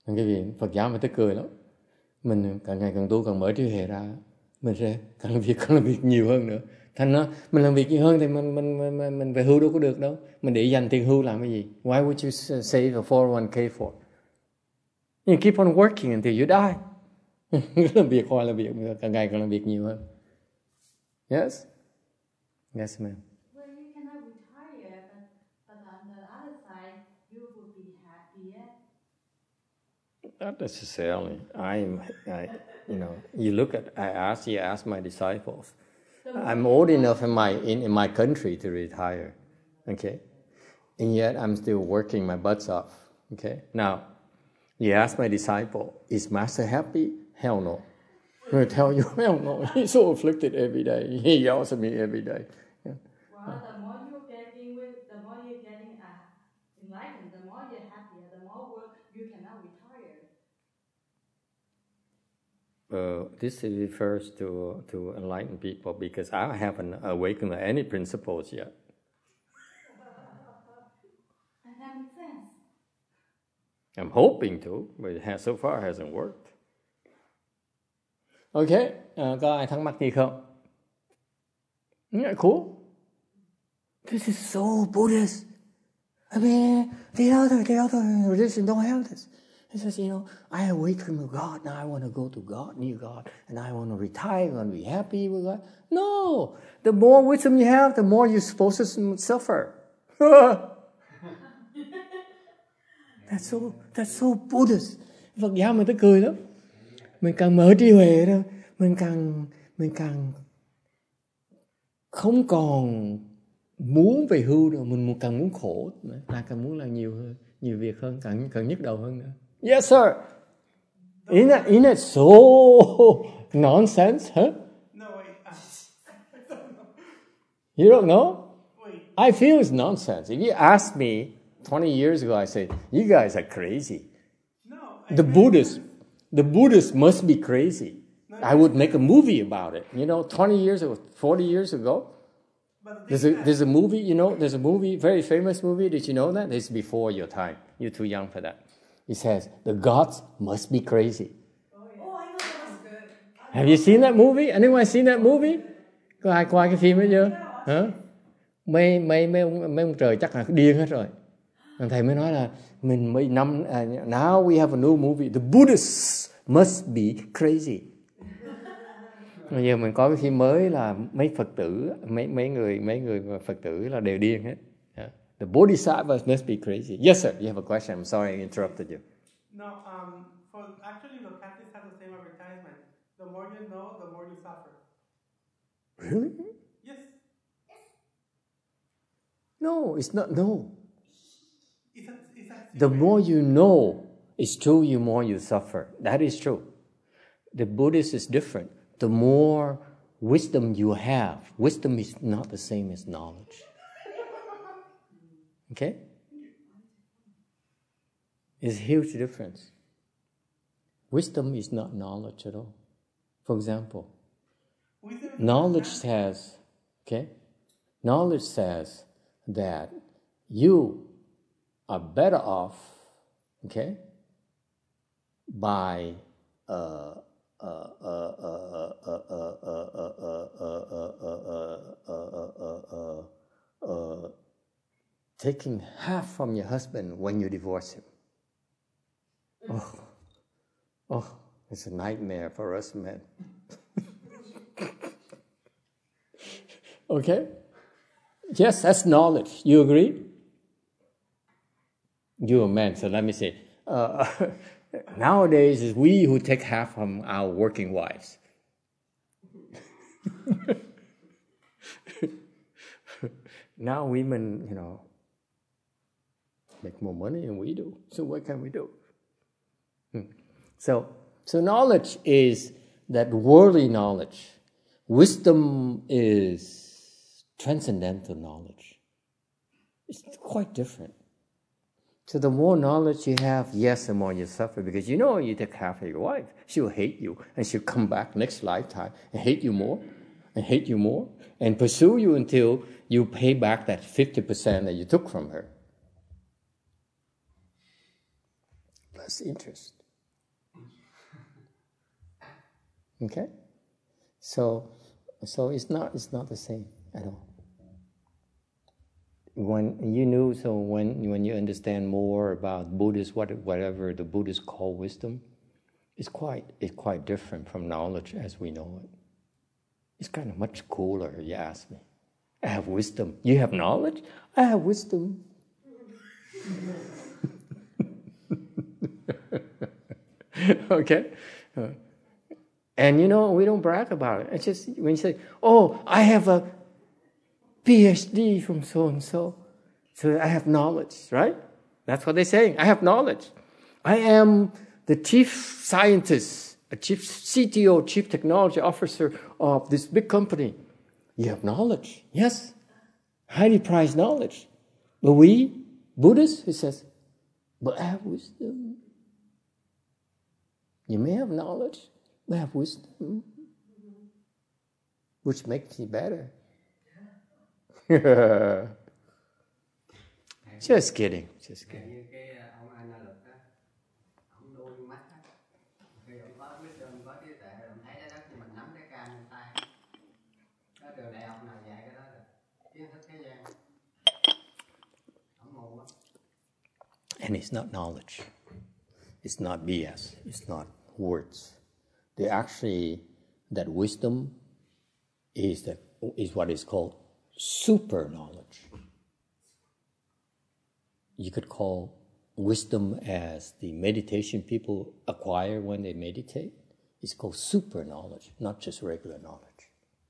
Cái vị Phật giáo mình tức cười lắm. Mình càng ngày càng tu, càng mở trí huệ ra, mình sẽ càng làm việc nhiều hơn nữa. Thành nó mình làm việc nhiều hơn thì mình về hưu đâu có được đâu. Mình để dành tiền hưu làm cái gì? Why would you save a 401k for? You keep on working until you die. Làm việc hoài làm việc, càng ngày càng làm việc nhiều hơn. Yes? Yes, ma'am. Well, you cannot retire, but on the other side, you would be happier. Not necessarily. You look at. You ask my disciples. I'm old enough in my country to retire, okay, and yet I'm still working my butts off. Okay, now you ask my disciple, is Master happy? Hell no. I'm going to tell you, hell no. He's so afflicted every day. He yells at me every day. Yeah. Well, the more you're getting enlightened, the more you're happier, the more work you cannot retire. This refers to enlightened people because I haven't awakened any principles yet. And that makes sense. I'm hoping to, but so far hasn't worked. Okay, có ai thắc mắc gì không? Yeah, cool. This is so Buddhist. I mean, the other religion don't have this. He says, I awaken to God, now I want to go to God, near God, and I want to retire, I want to be happy with God. No! The more wisdom you have, the more you're supposed to suffer. That's so Buddhist. Phật giáo mình tới cười lắm. Mình càng mở trí huệ đó, mình càng không còn muốn về hưu rồi, mình càng muốn khổ, ta càng muốn làm nhiều việc hơn, càng nhức đầu hơn nữa. Yes, sir. Isn't it so nonsense, huh? No, wait. I don't know. You don't know? Wait. I feel it's nonsense. If you asked me 20 years ago, I said, you guys are crazy. No. The Buddhists must be crazy. I would make a movie about it. 20 years ago, 40 years ago. There's a movie, there's a movie, very famous movie. Did you know that? It's before your time. You're too young for that. It says, the gods must be crazy. Oh, I know that was good. Have you seen that movie? Anyone seen that movie? Có ai coi cái phim ấy chưa? Hả? Mấy ông trời chắc là điên hết rồi. Thầy mới nói là now we have a new movie. The Buddhists must be crazy. Bây giờ mình có cái phim mới là mấy Phật tử, mấy người Phật tử là đều điên hết. Yeah. The Bodhisattvas must be crazy. Yes, sir. You have a question. I'm sorry I interrupted you. No, actually the practice has the same advertisement. The more you know, the more you suffer. Really? Yes. No, it's not. No. It's The more you know, it's true, the more you suffer. That is true. The Buddhist is different. The more wisdom you have, wisdom is not the same as knowledge. Okay? It's a huge difference. Wisdom is not knowledge at all. For example, knowledge says that you are better off, by taking half from your husband when you divorce him. Oh, it's a nightmare for us men. Okay? Yes, that's knowledge. You agree? You're a man, so let me say. Nowadays, it's we who take half from our working wives. Now women, make more money than we do. So what can we do? So knowledge is that worldly knowledge. Wisdom is transcendental knowledge. It's quite different. So the more knowledge you have, yes, the more you suffer, because you take half of your wife, she'll hate you, and she'll come back next lifetime and hate you more, and pursue you until you pay back that 50% that you took from her. Plus interest. Okay? So it's not the same at all. When you understand more about Buddhist, whatever the Buddhists call wisdom, it's quite different from knowledge as we know it. It's kind of much cooler, you ask me. I have wisdom. You have knowledge? I have wisdom. Okay? And we don't brag about it. It's just when you say, oh, I have a PhD from so-and-so, so I have knowledge, right? That's what they're saying. I have knowledge. I am the chief scientist, a chief CTO, chief technology officer of this big company. You have knowledge. Yes. Highly prized knowledge. But we, Buddhists, he says, but I have wisdom. You may have knowledge, but I have wisdom. Which makes me better. Just kidding. Như cái ông Analyst á, ông đôi mắt á, khi ông có wisdom, có trí tuệ, ông thấy cái đất thì mình nắm cái can trên tay. Có trường đại học nào dạy cái đó được, kiến thức thế gian. Ông mù á. And it's not knowledge. It's not BS. It's not words. They actually, that wisdom is what is called super knowledge. You could call wisdom as the meditation people acquire when they meditate. It's called super knowledge, not just regular knowledge.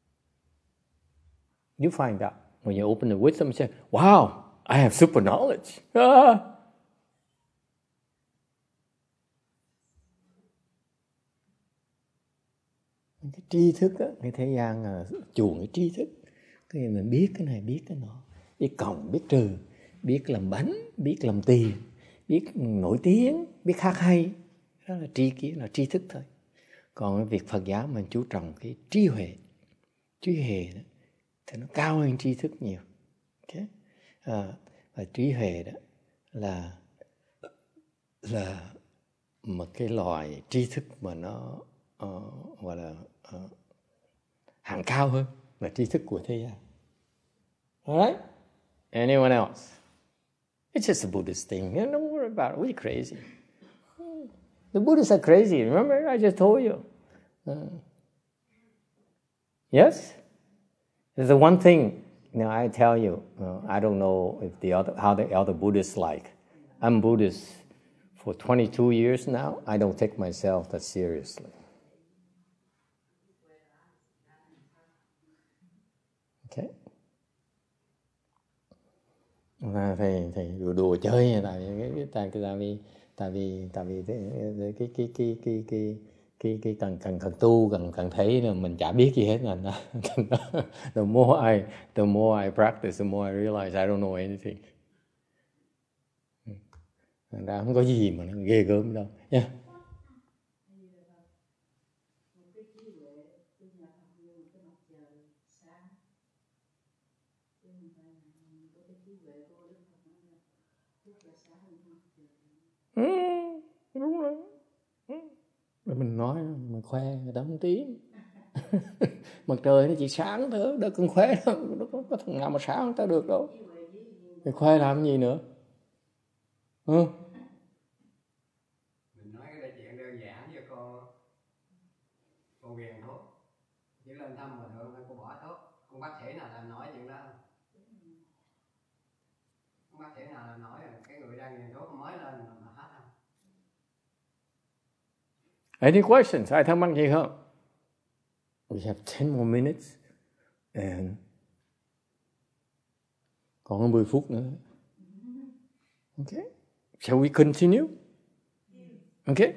You find out when you open the wisdom and say, wow, I have super knowledge. Cái tri thức á, cái thế gian là chuộng cái tri thức. Cái mình biết cái này, biết cái nọ, biết cộng, biết trừ, biết làm bánh, biết làm tiền, biết nổi tiếng, biết hát hay. Đó là tri thức thôi. Còn cái việc Phật giáo mình chú trọng cái trí huệ. Trí huệ đó, thì nó cao hơn tri thức nhiều. Okay? Và trí huệ đó là một cái loại tri thức mà nó gọi là hạng cao hơn là tri thức của thế gian. Alright? Anyone else? It's just a Buddhist thing. Don't worry about it. We're crazy. The Buddhists are crazy. Remember, I just told you. Yes? There's the one thing, I tell you, I don't know if how the other Buddhists like. I'm Buddhist for 22 years now. I don't take myself that seriously. Okay. Thầy đùa chơi nha, tại vì cái càng tu càng thấy là mình chả biết gì hết là the more I practice, the more I realize I don't know anything. Thành ra không có gì mà nó ghê gớm đâu nha. Đúng rồi. Mình nói, mình khoe người ta không tin. Mặt trời nó chỉ sáng thôi, đâu cần khoe đâu, nó có thằng nào mà sáng không ta được đâu. Thì khoe làm gì nữa? Mình nói cái chuyện đơn giản cho cô ghiền thuốc. Chỉ lên thăm mà thường cô bỏ thuốc. Con bác sĩ nào làm nói chuyện đó không? Con bác sĩ nào làm nói là cái người đang ghiền thuốc mới lên mà hết không? Any questions? Ai thắc mắc gì không? We have 10 more minutes and còn 10 phút nữa. Okay. Shall we continue? Okay.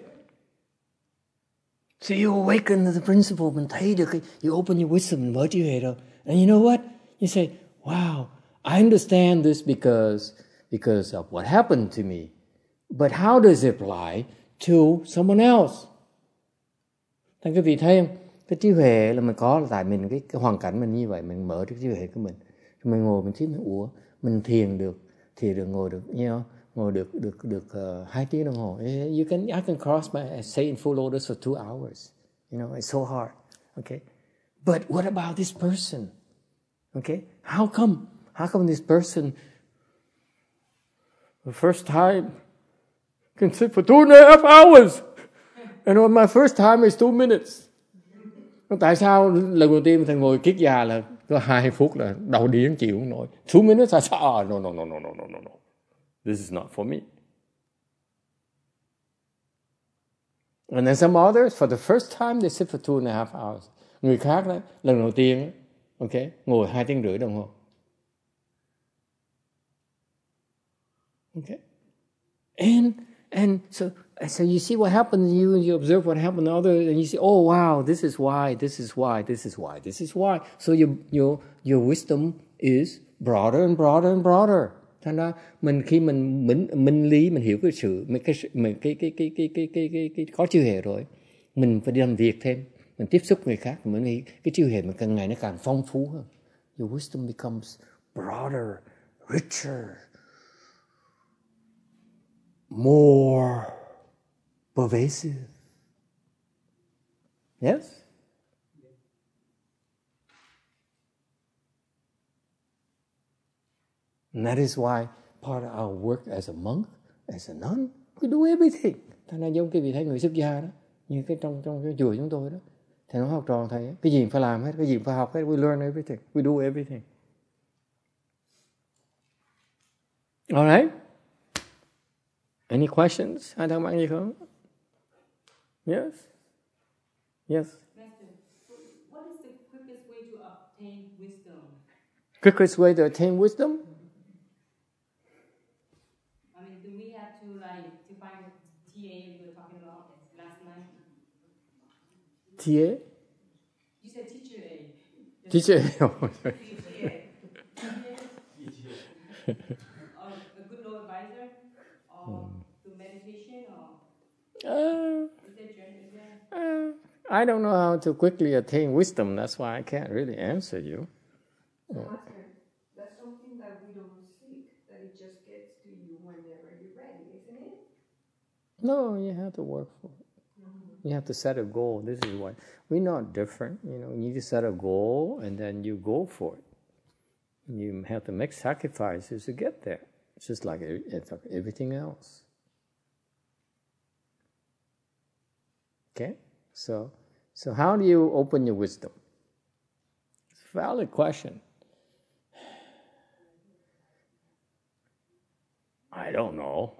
So you awaken to the principle, mình thấy được cái, you open your wisdom, mình mở trí huệ rồi. And you know what? You say, wow, I understand this because of what happened to me. But how does it apply to someone else? Thành quý vị thấy không? Cái trí huệ là mình có là tại mình cái hoàn cảnh mình như vậy, mình mở cái trí huệ của mình. Mình ngồi mình thấy ủa, mình thiền được ngồi được, ngồi được 2 tiếng đồng hồ. I can cross my say in full lotus for 2 hours. It's so hard. Okay, but what about this person? Okay, how come this person the first time can sit for 2.5 hours and on my first time is 2 minutes? Tại sao lần đầu tiên thầy ngồi kiết già là có 2 phút là đầu điên chịu không nổi, 2 minutes I said, no, this is not for me. And then some others for the first time they sit for 2.5 hours. Người khác đó lần đầu tiên okay, ngồi 2 tiếng rưỡi đồng hồ. Okay, and so you see what happened to you, and you observe what happened to others, and you say, oh wow, this is why. So your wisdom is broader and broader and broader. Thành ra khi mình lý, mình hiểu cái sự cái có chiêu hệ rồi, mình phải đi làm việc thêm, mình tiếp xúc người khác, mình nghĩ cái chiêu hệ mình càng ngày nó càng phong phú hơn. Your wisdom becomes broader, richer, more pervasive. Yes? And that is why part of our work as a monk, as a nun, we do everything. Thành ra giống cái vị thầy người xuất gia đó, như cái trong cái chùa chúng tôi đó, thầy nói học trò thầy, cái gì phải làm hết, cái gì phải học hết, we learn everything, we do everything. All right? Any questions? Ai thắc mắc gì không? Yes? Yes? Master, what is the quickest way to obtain wisdom? Quickest way to attain wisdom? I mean, do we have to find the TA you were talking about last night? TA? You said teacher A. Teacher A. Or a good law advisor? Or through meditation? Or is there journey? I don't know how to quickly attain wisdom. That's why I can't really answer you. Master, that's something that we don't seek, that it just gets to you whenever you're ready, isn't it? No, you have to work for it. You have to set a goal. This is why we're not different. You just set a goal and then you go for it. You have to make sacrifices to get there. It's just like everything else. Okay? So how do you open your wisdom? It's a valid question. I don't know.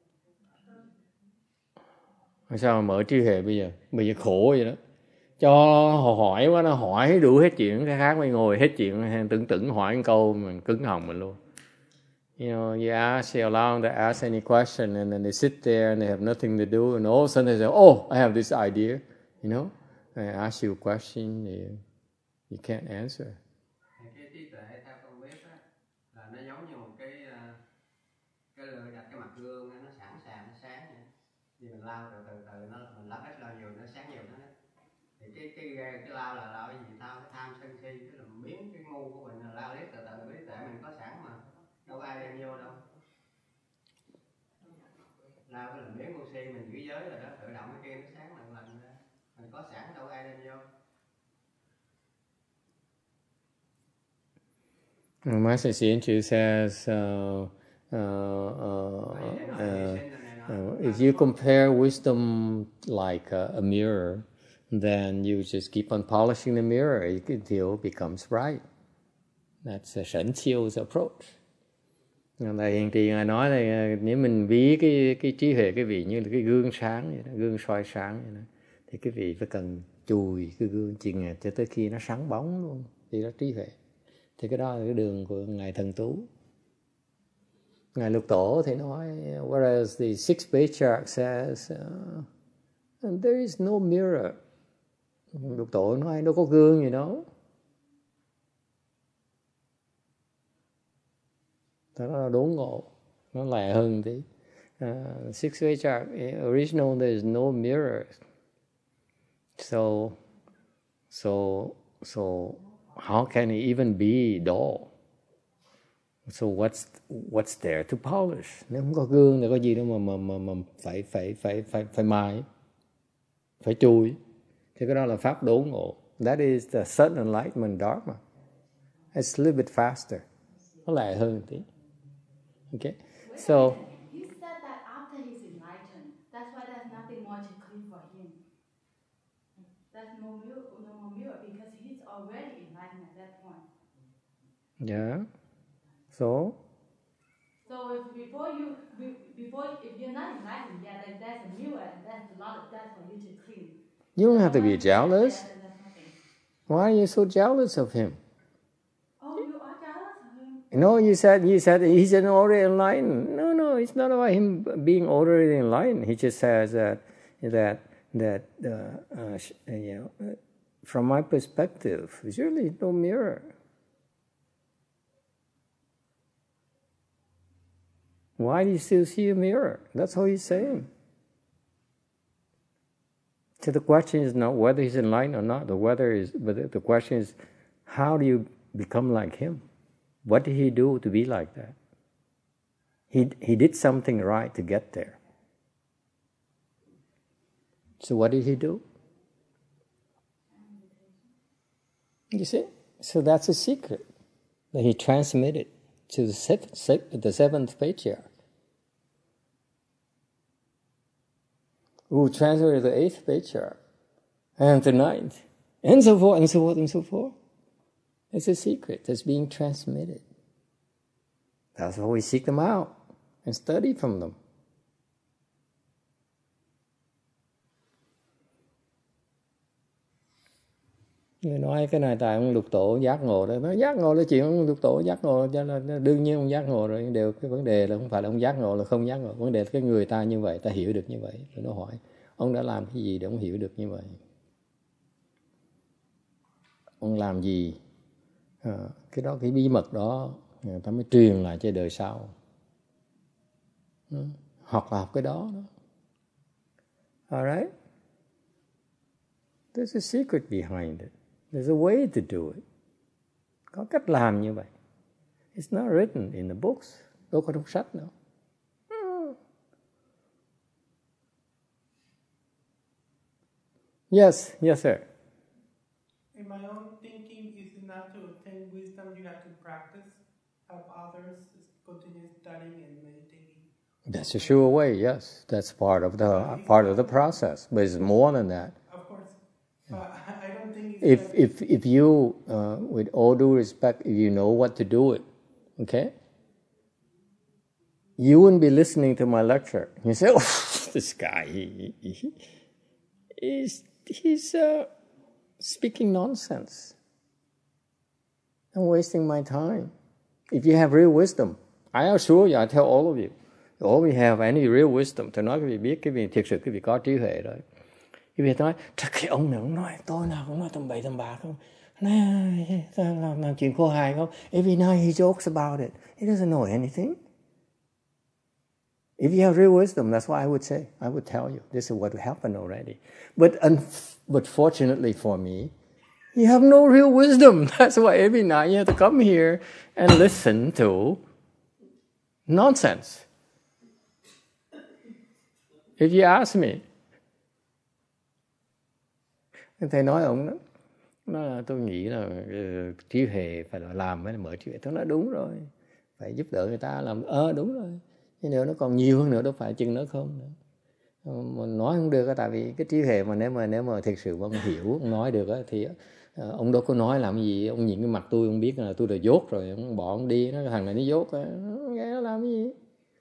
Sao mà mở trí hệ bây giờ? Bây giờ khổ vậy đó. Cho họ hỏi quá, nó hỏi đủ hết chuyện, cái khác mới ngồi hết chuyện, tưởng hỏi một câu mình cứng họng mình luôn. You ask, you allow them to ask any question, and then they sit there and they have nothing to do, and all of a sudden they say, oh, I have this idea, I ask you a question, you can't answer. Cái trí tuệ theo con biết á, là nó giống như một cái lưỡi đặt cái mặt gương, nó sẵn sàng, nó sáng vậy. Thì mình lao từ mình lao ít lao nhiều, nó sáng nhiều nó hết. Thì cái lao là lao cái gì? Lao cái tham sân si, tức là biến cái ngu của mình là lao liếc từ trí tuệ mình có sẵn mà. Đâu có ai đem vô đâu. Lao cái làm biến ngu si mình giữ giới rồi đó, tự động cái kia nó sáng lần ra. Mình có sẵn đâu có ai đem vô. Master Hsien says, if you compare wisdom like a mirror, then you just keep on polishing the mirror until it becomes bright. That's a Shen Qiu's approach. Thầy Hiền Trì Ngài nói là nếu mình ví cái trí huệ cái vị như là cái gương sáng vậy đó, gương soi sáng vậy đó, thì cái vị phải cần chùi cái gương chừng cho tới khi nó sáng bóng luôn, thì đó trí huệ. Thì cái đó là cái đường của Ngài Thần Tú. Ngài Lục Tổ thì nói, whereas the sixth patriarch says, there is no mirror. Lục Tổ nói đâu có gương gì đâu. Đó là đốn ngộ, nó lẹ hơn tí. Sixth patriarch, original there is no mirror. So how can it even be dull? So what's there to polish? Nếu không có gương thì có gì đâu mà phải mài, phải chùi. thì cái đó là pháp đốn ngộ. That is the third enlightenment dharma. It's a little bit faster. Nó lẹ hơn một tí. Okay. So he said that after he's enlightened, that's why there's nothing more to clean for him. There's no more mirror because he's already enlightened at that point. yeah. So if you're not enlightened yet, then there's a mirror and there's a lot of that for you to clean. you don't have to be jealous. There's nothing. Why are you so jealous of him? Oh, you are jealous of him? No, you said he's an already enlightened. No, it's not about him being already enlightened. He just says that from my perspective, there's really no mirror. Why do you still see a mirror? That's all he's saying. So the question is not whether he's enlightened or not. But the question is, how do you become like him? What did he do to be like that? He did something right to get there. So what did he do? You see? So that's a secret that he transmitted to the seventh patriarch, who transmitted to the eighth patriarch, and the ninth, and so forth, and so forth, and so forth. It's a secret that's being transmitted. That's why we seek them out and study from them. Người nói cái này tại ông Lục Tổ giác ngộ đó. Nó giác ngộ là chuyện ông Lục Tổ giác ngộ, cho nên đương nhiên ông giác ngộ rồi. Đều cái vấn đề là không phải là ông giác ngộ là không giác ngộ. Vấn đề là cái người ta như vậy, ta hiểu được như vậy. Rồi nó hỏi, ông đã làm cái gì để ông hiểu được như vậy? Ông làm gì? Cái đó, cái bí mật đó người ta mới truyền lại cho đời sau. Học là học cái đó. Alright? There's a secret behind it. There's a way to do it. Có cách làm như vậy. It's not written in the books. Đâu có trong sách đâu. Yes, yes sir. In my own thinking, is it not to obtain wisdom you have to practice, help others, continue studying and meditating? That's a sure way, yes. That's part of the process. But it's more than that. Of course. I don't think it's if you, with all due respect, if you know what to do it, okay? You wouldn't be listening to my lecture. You say, oh, this guy, he's speaking nonsense. I'm wasting my time. If you have real wisdom, I assure you, I tell all of you, all we have any real wisdom, tôi nói quý vị biết cái vị thực sự quý vị có trí huệ rồi. Quý vị nói, cái ông nào cũng nói, tôi nào cũng nói tầm bậy tầm bạ không? Làm chuyện khô hài không? Every night he jokes about it. He doesn't know anything. If you have real wisdom, that's what I would tell you. This is what happened already. But fortunately for me, you have no real wisdom. That's why every night you have to come here and listen to nonsense. If you ask me, thầy nói ông đó, nó là tôi nghĩ là trí huệ phải là làm mới là mở trí huệ. Tôi nói đúng rồi, phải giúp đỡ người ta làm. Đúng rồi. Nhưng nếu nó còn nhiều hơn nữa, đâu phải chừng nó không nữa. Mà nói không được, tại vì cái trí huệ mà nếu mà thực sự ông hiểu, ông nói được thì ông đâu có nói làm gì. Ông nhìn cái mặt tôi, ông biết là tôi là dốt rồi, ông bỏ ông đi, nó thằng này nó dốt, nghe nó làm cái gì?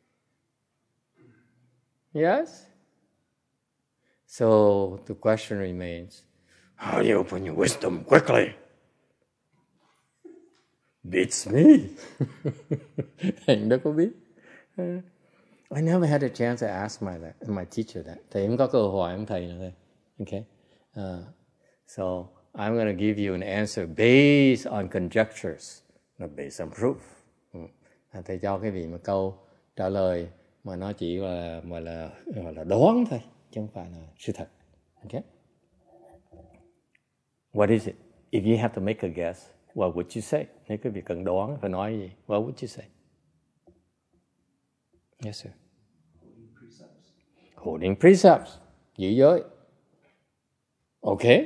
Yes? So the question remains, how do you open your wisdom quickly? Beats me. Thầy đâu có biết. I never had a chance to ask my teacher that. Thầy không có cơ hội ông thầy nữa. Okay? So I'm going to give you an answer based on conjectures, not based on proof. Thầy cho cái vị một câu trả lời mà nó chỉ là đoán thôi, chứ không phải là sự thật. Okay? What is it? If you have to make a guess, what would you say? Nếu quý vị cần đoán phải nói gì? What would you say? Yes, sir. Holding precepts. Giữ giới. Okay,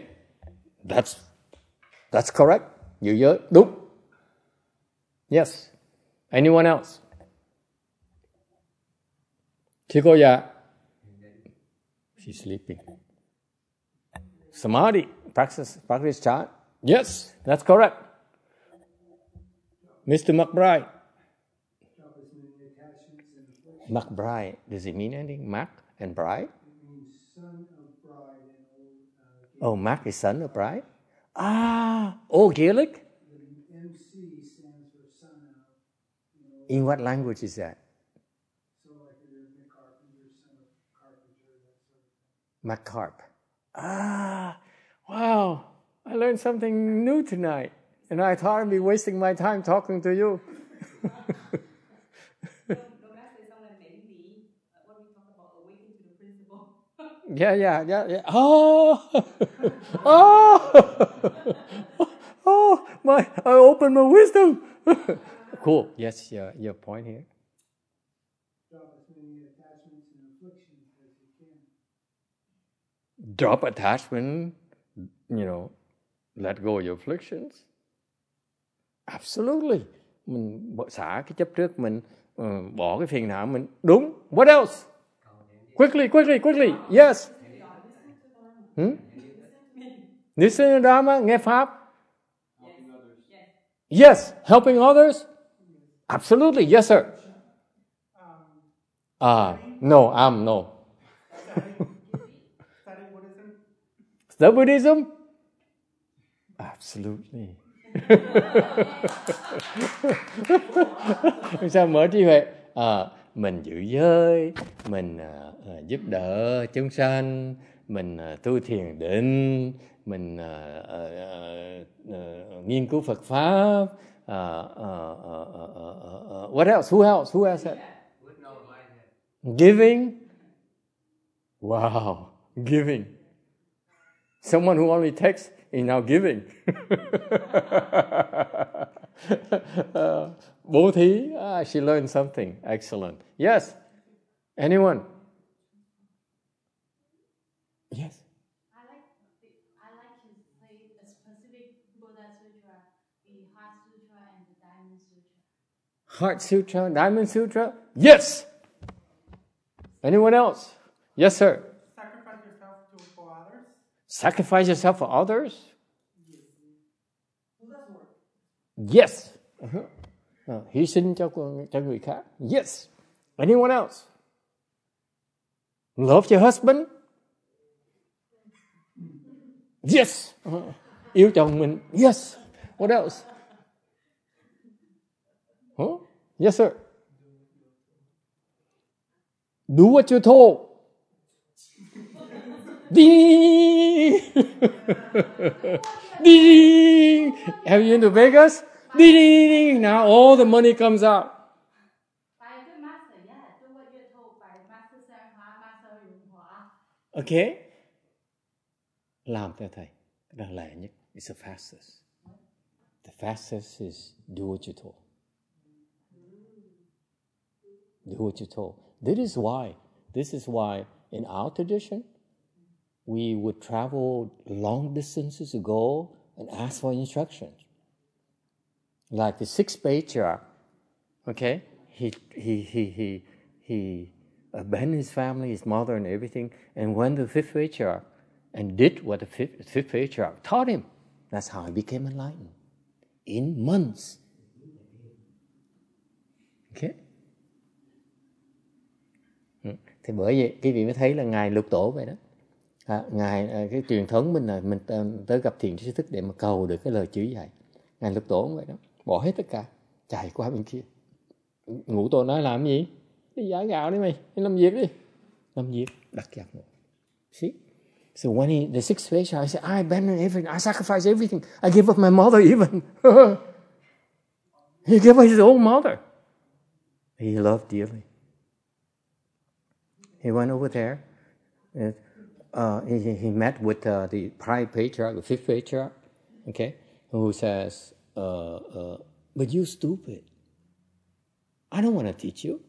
that's correct. You nhớ đúng. Yes. Anyone else? Chị cô dạ. She's sleeping. Samadhi, practice chant. Yes, that's correct. Mr. McBride. McBride, does it mean anything? Mac and bride? It means son of bride and Oh, Mac is son of bride? Old Gaelic? The MC stands for son of. In what language is that? So like you're McCarpenter, son of carpenter, that sort of thing. McCarp. Wow. I learned something new tonight. And I thought I'd be wasting my time talking to you. Yeah. I opened my wisdom. Cool. Yes, your point here. Drop as many attachments and afflictions as you can. Drop attachment, let go of your afflictions. Absolutely. Mình xả cái chấp trước, mình bỏ cái phiền não mình. Đúng. What else? Quickly. Yes. Listen to Dharma, nghe Pháp. Yes. Helping others? Absolutely. Yes, sir. No. Study Buddhism? Absolutely. Sao mở trí huệ? Mình giữ giới, mình giúp đỡ chúng sanh, mình tu thiền định, mình nghiên cứu Phật pháp. What else? Who else said? Giving? Wow, giving. Someone who only takes is now giving. Bố thí, she learned something. Excellent. Yes. Anyone? Yes. I like to say a specific Buddha Sutra, the Heart Sutra and the Diamond Sutra. Heart Sutra, Diamond Sutra? Yes. Anyone else? Yes, sir. Sacrifice yourself for others. Sacrifice yourself for others? Yes. Hy sinh cho người khác. Yes. Anyone else? Love your husband? Yes. Yêu chồng mình? Yes. What else? Yes, sir. Do what you're told. Ding! Ding! Have you been to Vegas? Ding! Now all the money comes out. By the master, yeah, do what you're told by Master Sang Hóa, Master Yung Hóa. Okay. Làm theo thầy. Đó là lẻ nhất. It's the fastest. The fastest is do what you're told. Do what you're told. This is why in our tradition, we would travel long distances to go and ask for instructions. Like the sixth patriarch, okay, he abandoned his family, his mother and everything, and went to the fifth patriarch and did what the fifth patriarch taught him. That's how he became enlightened. In months. Okay. Thì bởi vậy quý vị mới thấy là Ngài Lục Tổ vậy đó. Ngài cái truyền thống mình là mình tới gặp thiền tri thức để mà cầu được cái lời chỉ dạy. Ngài Lục Tổ cũng vậy đó, bỏ hết tất cả, chạy qua bên kia. Ngũ Tổ nói làm gì? Đi giải gạo đi mày, đi làm việc đi. Làm việc, đặt giác ngộ. See? So when the sixth patriarch, I said, I abandoned everything, I sacrificed everything, I gave up my mother even. He gave up his own mother. He loved dearly. He went over there. He met with the prime patriarch, the fifth patriarch, okay, who says, but you stupid. I don't want to teach you.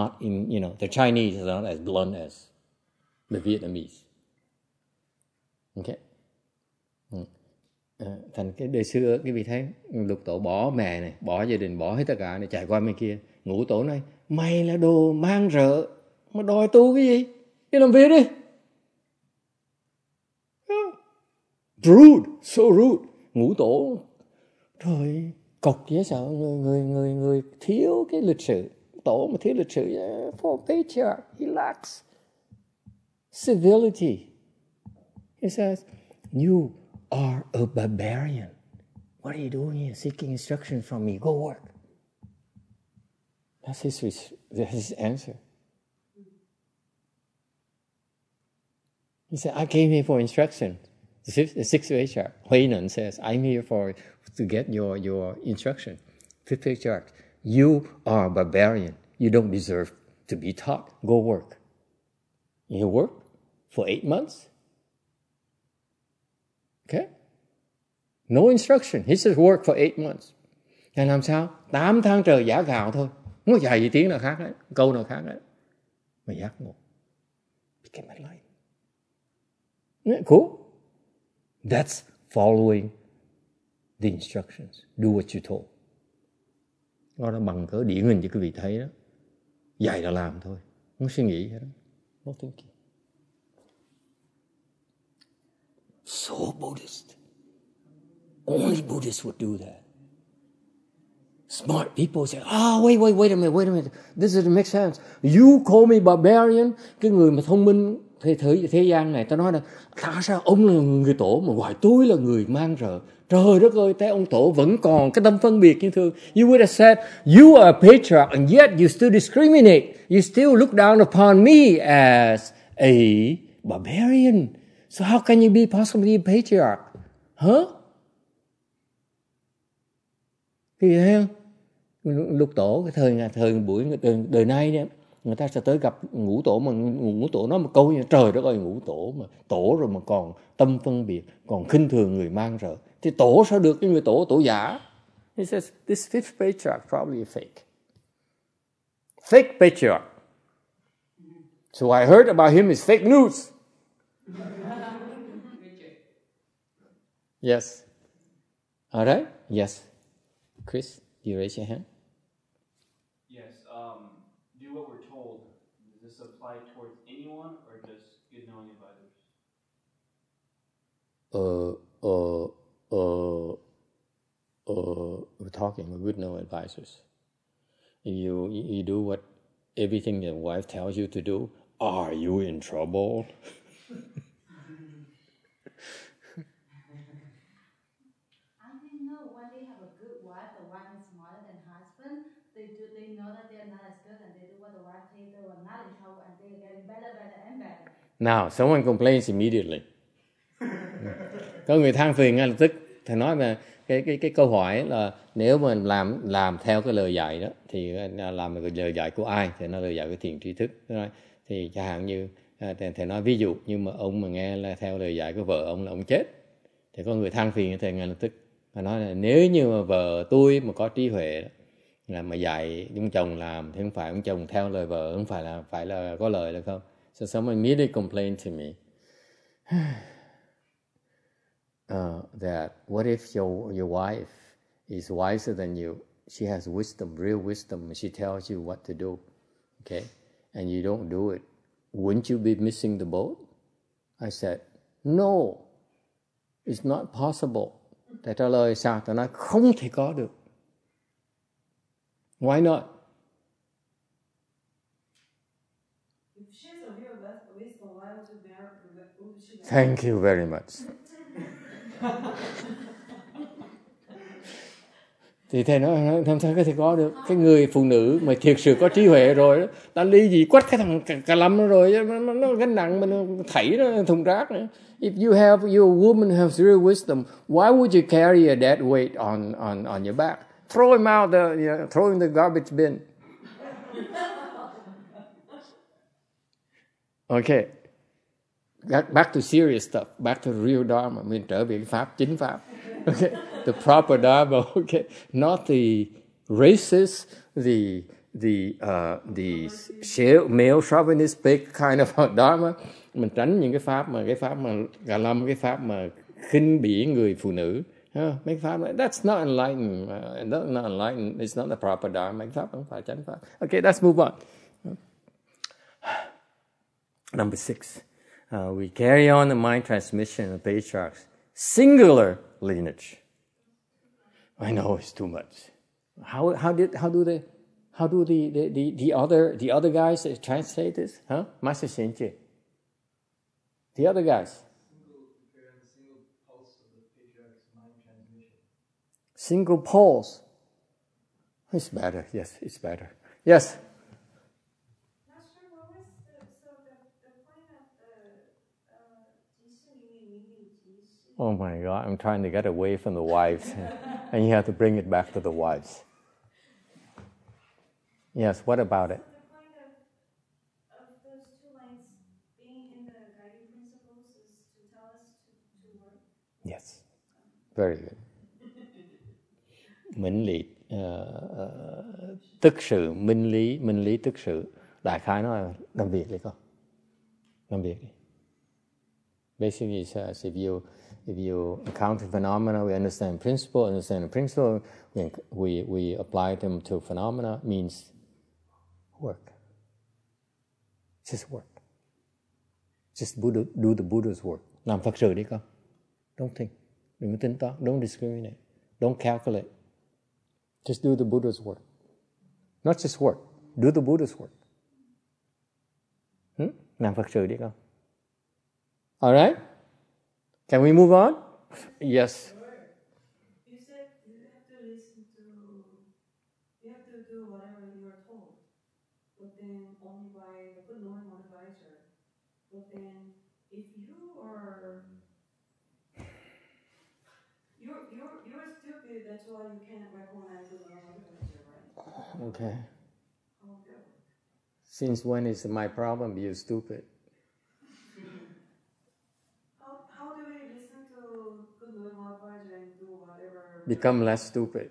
The Chinese is not as blunt as the Vietnamese. Okay. Thành cái đời xưa cái vị thấy Lục Tổ bỏ mẹ này, bỏ gia đình, bỏ hết tất cả này, chạy qua bên kia. Ngũ Tổ nói, mày là đồ mang rợ mà đòi tu cái gì, đi làm việc đi. Rude, so rude. Ngũ Tổ rồi cọc dễ sợ, người thiếu cái lịch sự. Tổ mà thiếu lịch sự, for patriarch he lacks civility. He says, you are a barbarian. What are you doing here? Seeking instruction from me. Go work. That's his answer. He said, I came here for instruction. The sixth patriarch, Huineng, says, I'm here to get your instruction. Fifth patriarch, you are a barbarian. You don't deserve to be taught. Go work. You work for 8 months. Okay? No instruction. He says work for 8 months. Thì làm sao? 8 tháng trời giả gạo thôi. Không có dạy gì tiếng nào khác đấy. Câu nào khác đấy. Mà giác ngộ. Became enlightened. Cool. That's following the instructions. Do what you told. Nó đã bằng cỡ điển hình cho quý vị thấy đó. Dạy là làm thôi. Không suy nghĩ hết đó. No thinking. So Buddhist. Only Buddhists would do that. Smart people say, wait a minute. This doesn't make sense. You call me barbarian. Cái người mà thông minh thế gian này, ta nói là tại sao ông là người tổ mà gọi tôi là người mang rợ? Trời đất ơi, thấy ông tổ vẫn còn cái tâm phân biệt như thường. You would have said, you are a patriarch and yet you still discriminate. You still look down upon me as a barbarian. So how can you be possibly a patriarch? Huh? Thì thấy không? Lục Tổ cái thời buổi đời nay đấy, người ta sẽ tới gặp Ngũ Tổ mà Ngũ Tổ nói một câu như trời đất ơi, Ngũ Tổ mà tổ rồi mà còn tâm phân biệt, còn khinh thường người mang rợ, thì tổ sao được cái người tổ giả? He says this fifth patriarch probably a fake patriarch. So I heard about him is fake news. Yes. All right. Yes. Chris, you raise your hand. Yes. Do what we're told. Does this apply towards anyone or just good knowing advisors? We're talking about good knowing advisors. You do what everything your wife tells you to do. Are you in trouble? Now, someone complains immediately. Có người than phiền ngay lập tức. Thầy nói mà cái câu hỏi là nếu mà làm theo cái lời dạy đó thì làm cái lời dạy của ai? Thì nó lời dạy của thiền tri thức. Thì chẳng hạn như thầy nói ví dụ, nhưng mà ông mà nghe là theo lời dạy của vợ ông là ông chết. Thì có người than phiền thầy ngay lập tức. Và nói là nếu như mà vợ tôi mà có trí huệ đó, là mà dạy ông chồng làm thì không phải ông chồng theo lời vợ, không phải là có lời là không. So someone immediately complained to me that what if your wife is wiser than you? She has wisdom, real wisdom, and she tells you what to do, okay? And you don't do it. Wouldn't you be missing the boat? I said, no, it's not possible. Thầy trả lời sao? Thầy nói không thể có được. Why not? Thank you very much. Thì thầy nói làm sao có thể có được? Cái người phụ nữ mà thiệt sự có trí huệ rồi đó, ta ly gì quất cái thằng cà lâm nó rồi, nó gánh nặng mà nó thảy nó thùng rác nữa. If your woman has real wisdom, why would you carry a dead weight on your back? Throw him out throw in the garbage bin. Okay. Back to serious stuff. Back to real Dharma. Mình trở về cái pháp, chính pháp. Okay. The proper Dharma. Okay. Not the racist, the male chauvinist big kind of Dharma, mình tránh những cái pháp mà Gà Lâm, cái pháp mà khinh bỉ người phụ nữ. Mấy pháp này, that's not enlightened. That's not enlightened. It's not the proper dharma. Mấy pháp không phải chánh pháp. Okay, let's move on. Number 6. We carry on the mind transmission of patriarchs. Singular lineage. I know it's too much. How do the other guys translate this? Master Shenji. The other guys. Single pulse. It's better. Yes, it's better. Yes. Master, what was the point of the Jishi? Oh my God, I'm trying to get away from the wives. And you have to bring it back to the wives. Yes, what about it? So the point of those 2 lines being in the guiding principles is to tell us to work? Yes. Very good. Minh lý tức sự, minh lý tức sự. Đại khái nó là làm việc đi con. Làm việc đi. Basically it says if you encounter phenomena, we understand the principle, we apply them to phenomena, means work. Just work. Just do the Buddha's work. Làm Phật sự đi con. Don't think. Đừng có tính toán. Don't discriminate. Don't calculate. Just do the Buddha's work. Not just work. Do the Buddha's work. Làm Phật sự đi con. All right? Can we move on? Yes. You said you have to do whatever you are told, but then only by the good knowing advisor. But then if you're stupid, that's why you can't recognize good knowing advisor, right? Okay. How would that work? Since when is my problem you're stupid? How do we listen to good knowing advisor and do whatever? Become less stupid.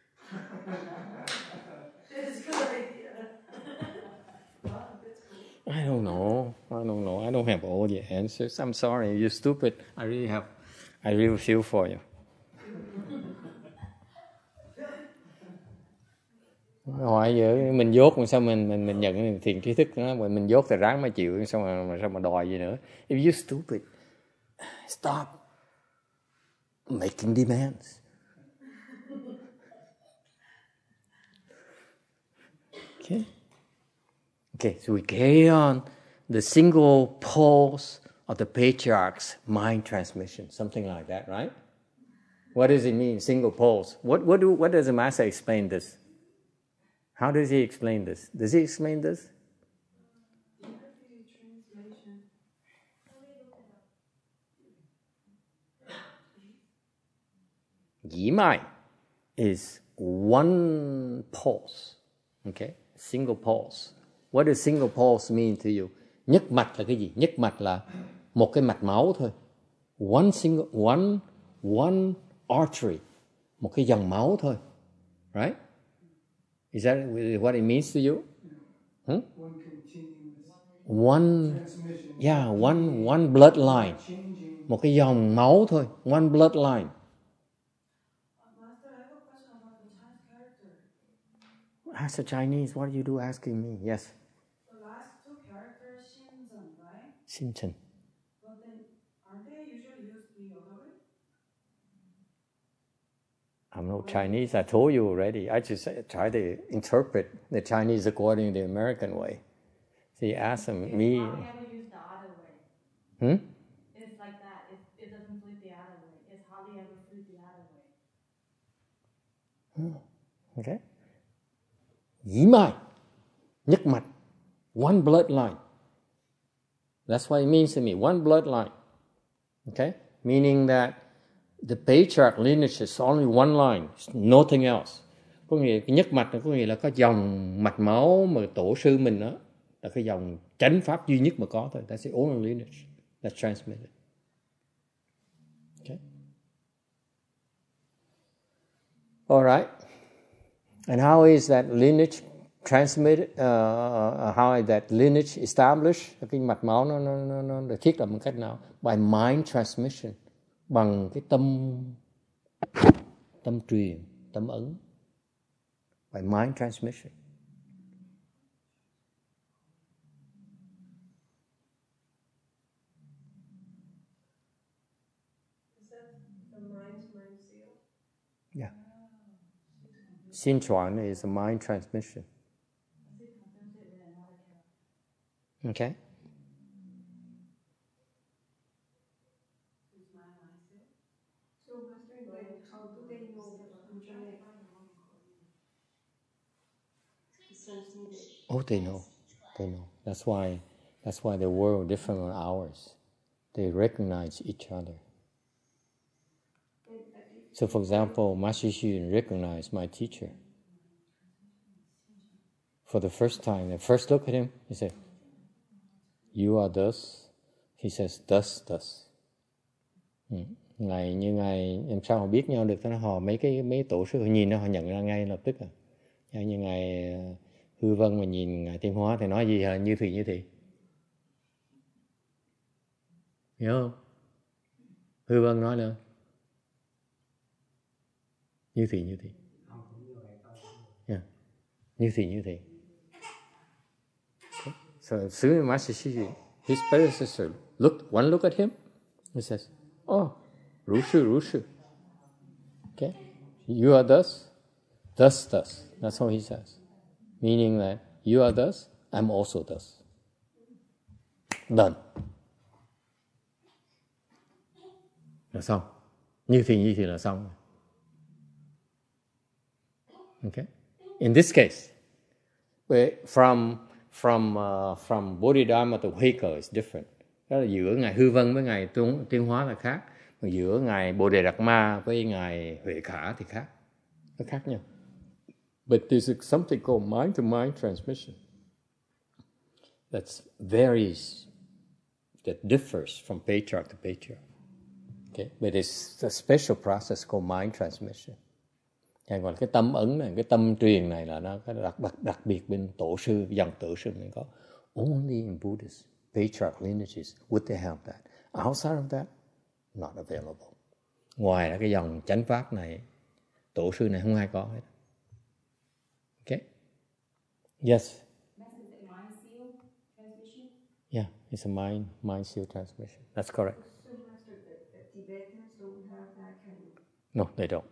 That's a good idea. Wow, that's cool. I don't know. I don't have all the answers. I'm sorry, you're stupid. I really feel for you. Hỏi giờ mình dốt mà sao mình nhận thiền trí thức đó, mình dốt thì ráng mà chịu, sao mà đòi gì nữa. If you're stupid, stop making demands. Okay, so we carry on the single pulse of the patriarch's mind transmission, something like that, right? What does it mean, single pulse? What does the master explain this? How does he explain this? Does he explain this? Yi Mai is one pulse, okay? Single pulse. What does single pulse mean to you? Nhất mạch là cái gì? Nhất mạch là một cái mạch máu thôi. One artery, một cái dòng máu thôi, right? Is that what it means to you? One continuous transmission. Yeah, one bloodline. Một cái dòng máu thôi, one bloodline. Master, I have a question about the Chinese character. Ask the Chinese, what are you asking me? Yes. The last 2 characters, Shinzhen, right? Shinchen. But then, aren't they usually used the other way? I'm no Chinese, I told you already. I just try to interpret the Chinese according to the American way. So you ask them, me... Hardly ever use the other way. It's like that. It doesn't flip the other way. It's hardly ever flip the other way. Okay. Yi Mai, nhất mạch, one bloodline. That's what it means to me, one bloodline. Okay? Meaning that the patriarch lineage is only one line, nothing else. Có nghĩa cái nhất mạch có nghĩa là có dòng mạch máu mà tổ sư mình đó là cái dòng chánh pháp duy nhất mà có thôi. That's the only lineage that's transmitted. Okay. All right. And how is that lineage transmitted, how is that lineage established, cái mạch máu nó được thiết lập một cách nào? By mind transmission, bằng cái tâm truyền, tâm ấn. By mind transmission. Is that the mind seal? Yeah. Xin Chuan is a mind transmission. Okay. So, Master, then how do they know who genetic? Oh, they know. They know. That's why the world is different from ours. They recognize each other. So, for example, Master Xu recognized my teacher. For the first time, the first look at him, he said, "You are thus." He says, "Thus." Ngài như ngài làm sao họ biết nhau được? Họ mấy tổ sư họ nhìn nó, họ nhận ra ngay lập tức. Như ngài Hư Vân mà nhìn ngài Tiên Hóa thì nói gì là như thị. Hiểu không? Hư Vân nói nữa. Như thị. Yeah. Như thị. Okay. So as soon as Master Xu, his predecessor, one look at him, he says, "Oh, Ru Shi. Okay, you are thus. That's how he says, meaning that you are thus, I'm also thus. Done. Là xong. Như thị là xong. Okay. In this case, from Bodhidharma to Huayca is different. Đó là giữa ngài Hư Vân với ngài Tiên Hóa là khác, mà giữa ngài Bồ Đề Đạt Ma với ngài Huệ Khả thì khác, nó khác nhau. But there's something called mind-to-mind transmission that differs from patriarch to patriarch. Okay, but it's a special process called mind transmission. Còn cái tâm ấn này, cái tâm truyền này là nó đặc biệt bên tổ sư, dòng tổ sư mới có. Only in Buddhist patriarch lineages would they have that. Outside of that, not available. Ngoài ra cái dòng chánh pháp này, tổ sư này không ai có hết. Okay? Yes. Master, is it mind seal transmission? Yeah, it's a mind seal transmission. That's correct. So, Master, the Tibetans don't have that kind of... No, they don't.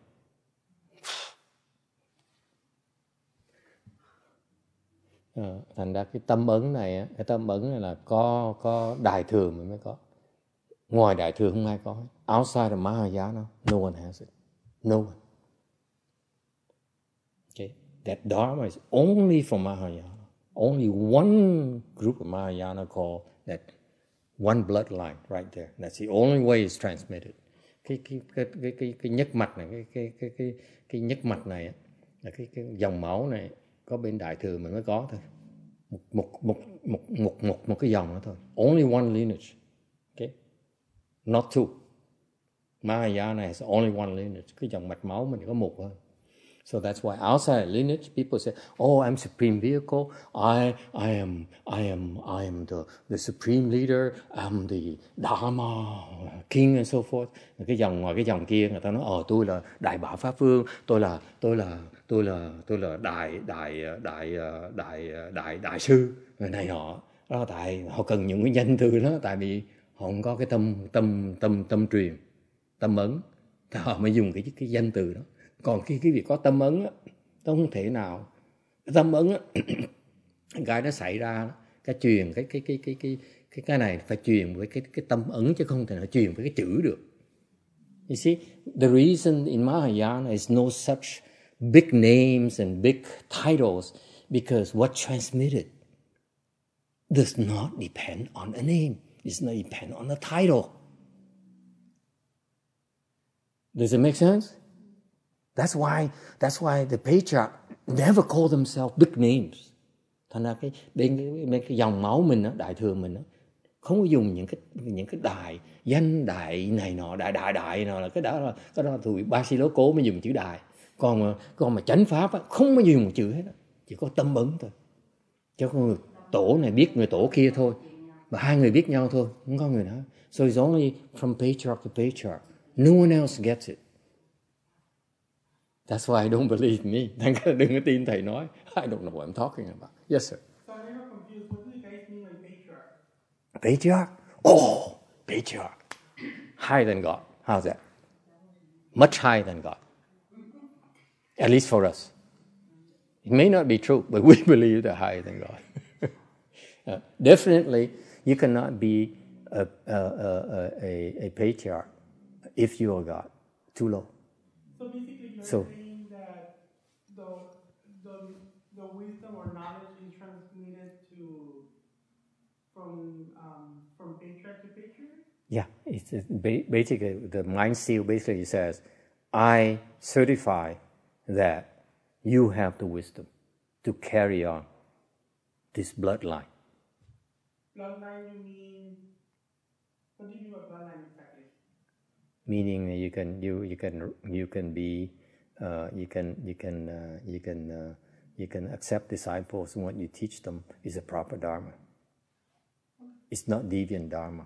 Thành ra cái tâm ấn này là có Đại Thừa mới có. Ngoài Đại Thừa không ai có hết. Outside of Mahayana, no one has it. No one. Okay, that Dharma is only for Mahayana. Only one group of Mahayana called that one bloodline right there. That's the only way it's transmitted. Cái nhất mạch này, cái nhất mạch này là cái dòng máu này có bên Đại Thừa mình mới có thôi. Một cái dòng đó thôi. Only one lineage. Okay? Not two. Mahayana has only one lineage. Cái dòng mạch máu mình có một thôi. So that's why outside lineage people say, "Oh, I'm supreme vehicle. I am the supreme leader. I'm the Dharma king and so forth." Cái dòng ngoài cái dòng kia người ta nói, tôi là đại bảo pháp vương, tôi là đại sư người này họ. Đó tại họ cần những cái danh từ đó, tại vì họ không có cái tâm truyền, tâm ấn, họ mới dùng cái danh từ đó. Còn cái việc có tâm ấn á, nó không thể nào. Cái tâm ấn á, cái nó xảy ra đó, cái truyền cái này phải truyền với cái tâm ấn, chứ không thể nào truyền với cái chữ được. You see, the reason in Mahayana is no such big names and big titles because what transmitted does not depend on a name. It does not depend on a title. Does it make sense? That's why the patriarch never call themselves big names. Thành ra cái dòng máu mình đó, Đại Thừa mình đó, không có dùng những cái đại danh đại này nọ, đại nọ, là cái đó là tụi Ba Si Lố Cố mới dùng chữ đại. Còn mà chánh pháp á, không có dùng một chữ hết đó. chỉ có tâm ấn thôi. Chứ không người tổ này biết người tổ kia thôi. Mà hai người biết nhau thôi, không có người nào. So it's only from patriarch to patriarch. No one else gets it. That's why I don't believe me. Đừng có tin thầy nói. I don't know what I'm talking about. Yes, sir. So I'm never confused. What do you guys mean by patriarch? Patriarch? Oh, patriarch. Higher than God. How's that? Much higher than God. At least for us. It may not be true, but we believe they're higher than God. Definitely, you cannot be a patriarch if you are God. Too low. So basically, you're saying that the wisdom or knowledge is transmitted from patriarch to patriarch? Yeah, it's basically the mind seal basically says, I certify that you have the wisdom to carry on this bloodline. Bloodline, you mean? What do you mean by bloodline exactly? Meaning you can accept disciples and what you teach them is a proper dharma. It's not deviant dharma.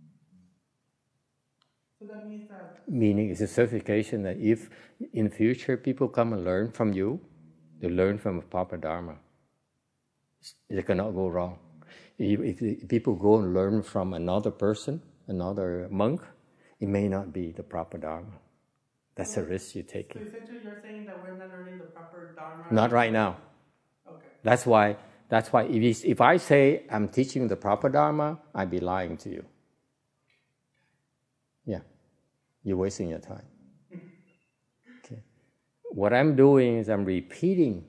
So that means that. Meaning it's a certification that if in the future people come and learn from you, they learn from a proper dharma. They cannot go wrong. If people go and learn from another person, another monk, it may not be the proper dharma. That's a risk you take. So essentially you're saying that we're not learning the proper dharma? Not right now. Okay. That's why if I say I'm teaching the proper dharma, I'd be lying to you. Yeah. You're wasting your time. Okay. What I'm doing is I'm repeating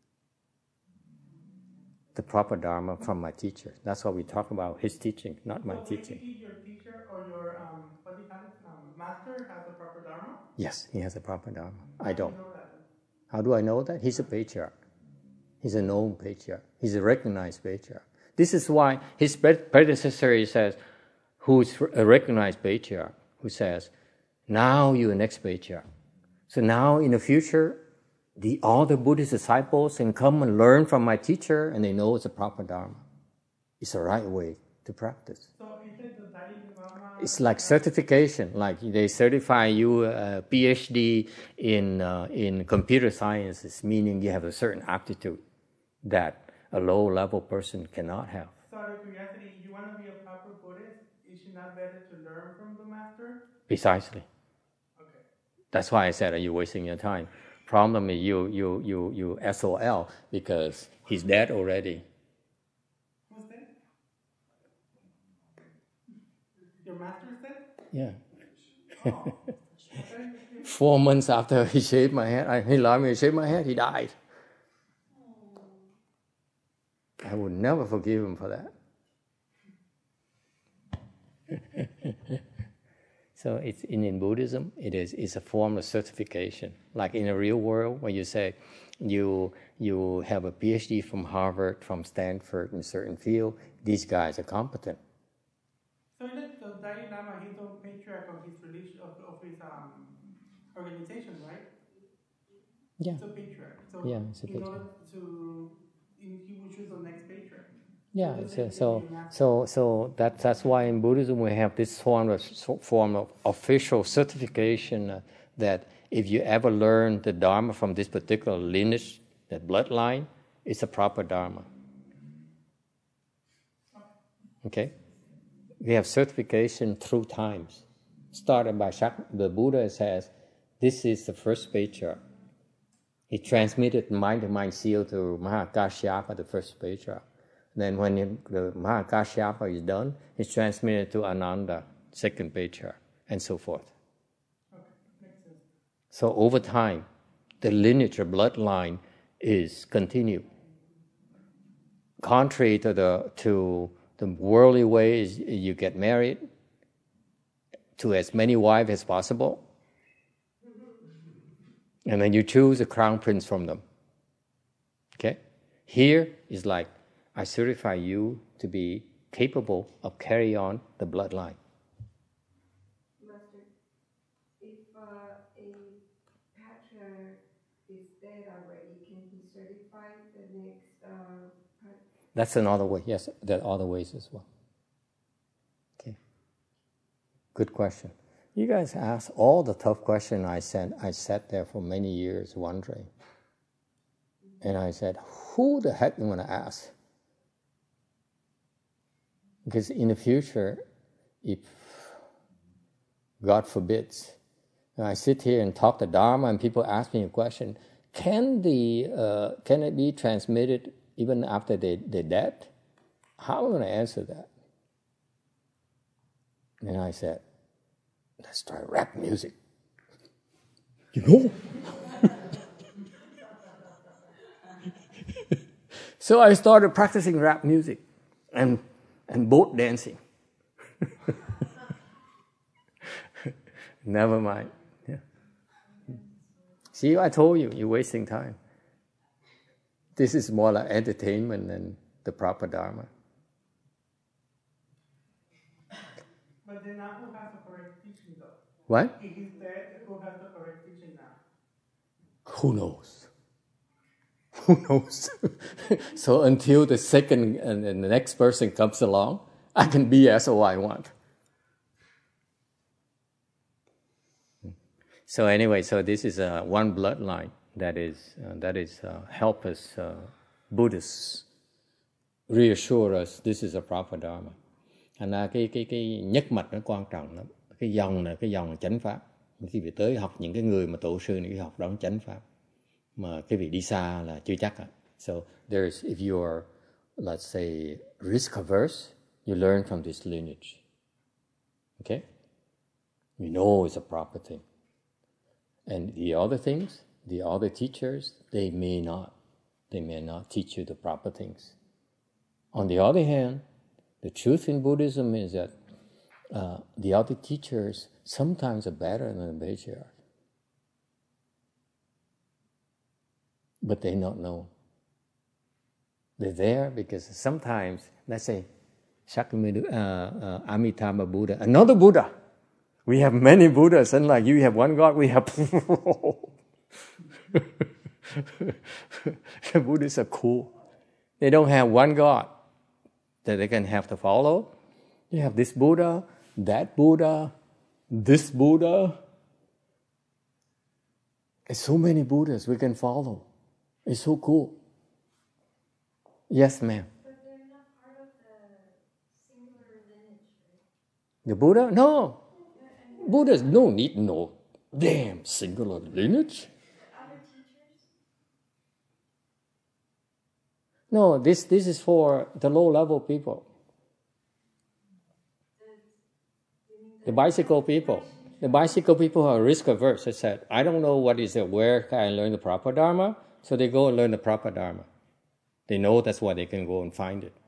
the proper dharma from my teacher. That's why we talk about his teaching, not my teaching. Basically, your teacher or your master has a proper dharma? Yes, he has a proper dharma. I don't. How do you know that? How do I know that? He's a patriarch. He's a known patriarch. He's a recognized patriarch. This is why his predecessor says, who's a recognized patriarch, who says, now you're the next patriarch. So now in the future, all the Buddhist disciples can come and learn from my teacher, and they know it's a proper dharma. It's the right way to practice. So is it the Dalai Lama? It's like certification, like they certify you a PhD in computer sciences, meaning you have a certain aptitude that a low-level person cannot have. So out of curiosity, you want to be a proper Buddhist, is it not better to learn from the master? Precisely. Okay. That's why I said, are you wasting your time? Problem is you SOL because he's dead already. Who's dead? Your master is dead? Yeah. Oh. 4 months after he shaved my head, he allowed me to shave my head, he died. I would never forgive him for that. So it's in Buddhism, it's a form of certification. Like in the real world, when you say you have a PhD from Harvard, from Stanford in a certain field, these guys are competent. So let the Dalai Lama, he's the patriarch of his religion, of his organization, right? Yeah. It's a patriarch. So yeah, it's a in patriarch. order to, he would choose the next patriarch. Yeah, so that's why in Buddhism we have this form of official certification that if you ever learn the Dharma from this particular lineage, that bloodline, it's a proper Dharma. Okay? We have certification through times. Started by the Buddha says, this is the first patriarch. He transmitted mind-to-mind seal to Mahakashyapa, the first patriarch. Then when the Mahakashyapa is done, it's transmitted to Ananda, second patriarch, and so forth. Okay, makes sense. So over time, the lineage or bloodline is continued. Contrary to the worldly ways, you get married to as many wives as possible, and then you choose a crown prince from them. Okay? Here is like, I certify you to be capable of carry on the bloodline. Master, if a patriarch is dead already, can he certify the next That's another way. Yes, there are other ways as well. Okay. Good question. You guys ask all the tough questions I sat there for many years wondering. And I said, who the heck am I going to ask? Because in the future, if God forbids, I sit here and talk the Dharma and people ask me a question, can it be transmitted even after they're dead? How am I going to answer that? And I said, let's try rap music. You know? So I started practicing rap music and boat dancing. Never mind. Yeah. See, I told you, you're wasting time. This is more like entertainment than the proper Dharma. But then now who has the correct teaching though? What? If he's dead, who has the correct teaching now? Who knows? Who knows? So until the second and the next person comes along, I can be as all I want. So anyway, so this is one bloodline that is help us Buddhists reassure us this is a proper Dharma. Thành ra cái nhất mạch nó quan trọng lắm. Cái dòng này cái dòng chánh pháp. Khi vị tới học những cái người mà tổ sư này học đó chánh pháp. Mà cái vị đi xa là chưa chắc. So there's, if you are, let's say, risk averse, you learn from this lineage. Okay? You know it's a proper thing. And the other things, the other teachers, they may not teach you the proper things. On the other hand, the truth in Buddhism is that the other teachers sometimes are better than the patriarch. But they're not known. They're there because sometimes, let's say, Amitabha Buddha, another Buddha. We have many Buddhas, unlike you have one God, we have... The Buddhists are cool. They don't have one God that they can have to follow. You have this Buddha, that Buddha, this Buddha. There's so many Buddhas we can follow. It's so cool. Yes, ma'am. But they're not part of the singular lineage, right? The Buddha? No. Buddhas no need no damn singular lineage. Other teachers? No, this is for the low-level people. The bicycle people. The bicycle people are risk-averse. They said, I don't know what is it, where can I learn the proper Dharma? So they go and learn the proper Dharma. They know that's why they can go and find it.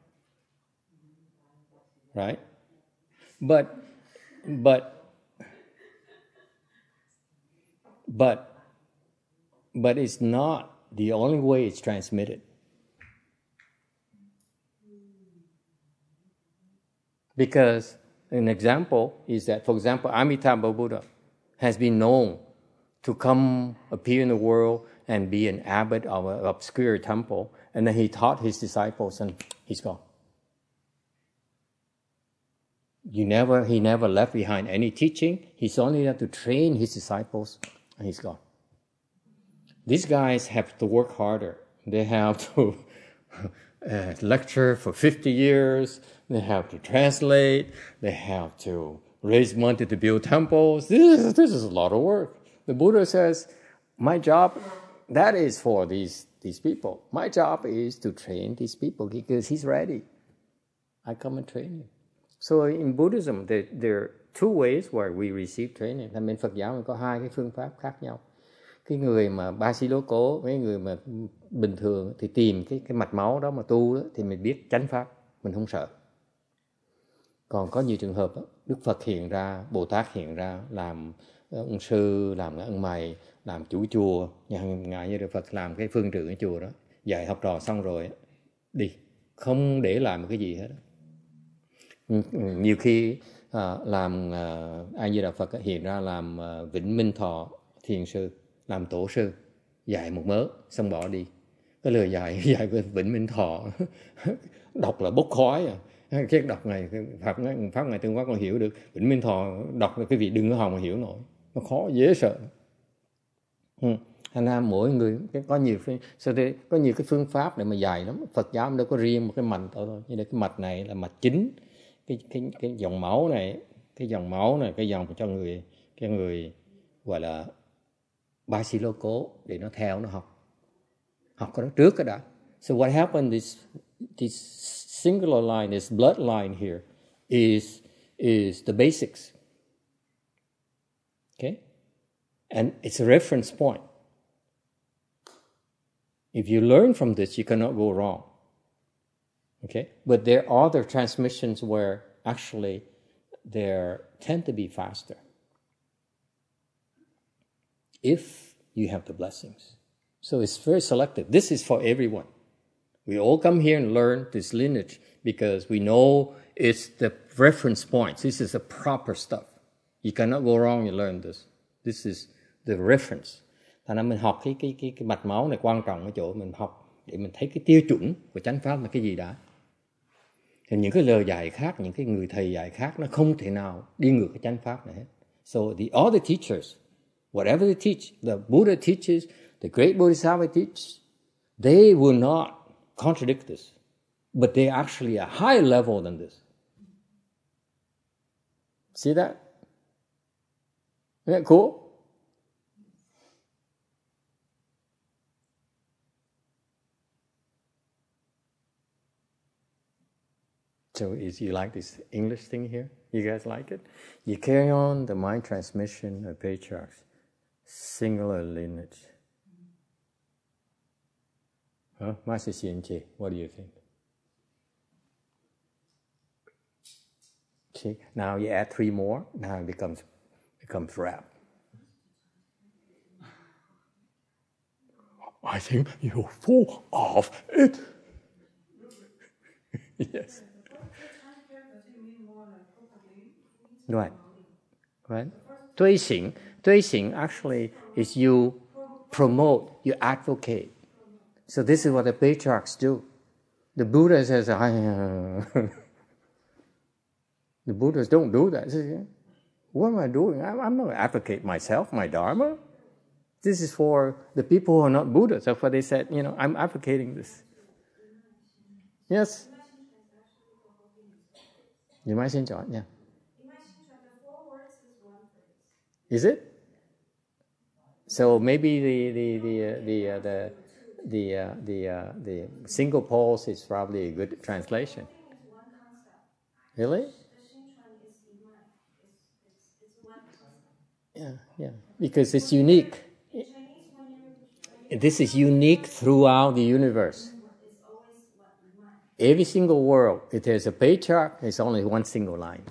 Right? But it's not the only way it's transmitted. Because an example is that, for example, Amitabha Buddha has been known to come appear in the world and be an abbot of an obscure temple, and then he taught his disciples and he's gone. He never left behind any teaching. He's only there to train his disciples, and he's gone. These guys have to work harder. They have to lecture for 50 years. They have to translate. They have to raise money to build temples. This is a lot of work. The Buddha says, my job, that is for these people. My job is to train these people because he's ready. I come and train you. So in Buddhism, there are two ways where we receive training. Thành bên Phật giáo mình có hai cái phương pháp khác nhau. Cái người mà Basiloco, cái người mà bình thường thì tìm cái mạch máu đó mà tu đó, thì mình biết chánh pháp, mình không sợ. Còn có nhiều trường hợp đó, Đức Phật hiện ra, Bồ Tát hiện ra, làm ông sư, làm ông mày, làm chủ chùa, ngài như Đức Phật làm cái phương trưởng ở chùa đó, dạy học trò xong rồi đi, không để lại một cái gì hết. Nhiều khi làm A Di Đà Phật hiện ra làm Vĩnh Minh Thọ thiền sư, làm tổ sư, dạy một mớ xong bỏ đi. Cái lời dạy về vĩnh minh thọ đọc là bốc khói à. Cái đọc này pháp Ngài Tương Quang còn hiểu được. Vĩnh minh thọ đọc là cái vị đừng có hòng mà hiểu nổi, nó khó dễ sợ. Thành ra mỗi người có nhiều cái phương pháp để mà dạy lắm. Phật giáo đâu có riêng một cái mạch thôi. Như đây cái mạch này là mạch chính, cái dòng máu này, cái dòng cho người gọi là Basiloco để nó theo nó học cái đó trước cái đã. So what happened is this singular line, this bloodline here is the basics. Okay? And it's a reference point. If you learn from this, you cannot go wrong. Okay? But there are other transmissions where actually they tend to be faster if you have the blessings. So it's very selective. This is for everyone. We all come here and learn this lineage because we know it's the reference points. This is the proper stuff. You cannot go wrong you learn this. This is the reference. Thành ra mình học cái mạch máu này quan trọng ở chỗ mình học để mình thấy cái tiêu chuẩn của chánh pháp là cái gì đã. Thì những cái lời dạy khác, những cái người thầy dạy khác nó không thể nào đi ngược cái chánh pháp này hết. So the other teachers, whatever they teach, the Buddha teaches, the great Bodhisattva teaches, they will not contradict this. But they are actually a higher level than this. See that? Isn't that cool? So you like this English thing here? You guys like it? You carry on the mind transmission of patriarchs. Singular lineage. Huh? Master Xianjie, what do you think? See, now you add 3 more, now it becomes rap. I think you're full of it. Yes. Right. 推行 actually is you promote, you advocate. So this is what the patriarchs do. The Buddha says, the Buddhas don't do that. Says, what am I doing? I'm not going to advocate myself, my Dharma. This is for the people who are not Buddhas. That's why they said, I'm advocating this. Yes? You might change it, yeah. Is it? So maybe the single pulse is probably a good translation. Really? Yeah. Because it's unique. This is unique throughout the universe. Every single world, if there's a patriarch, it's only one single line.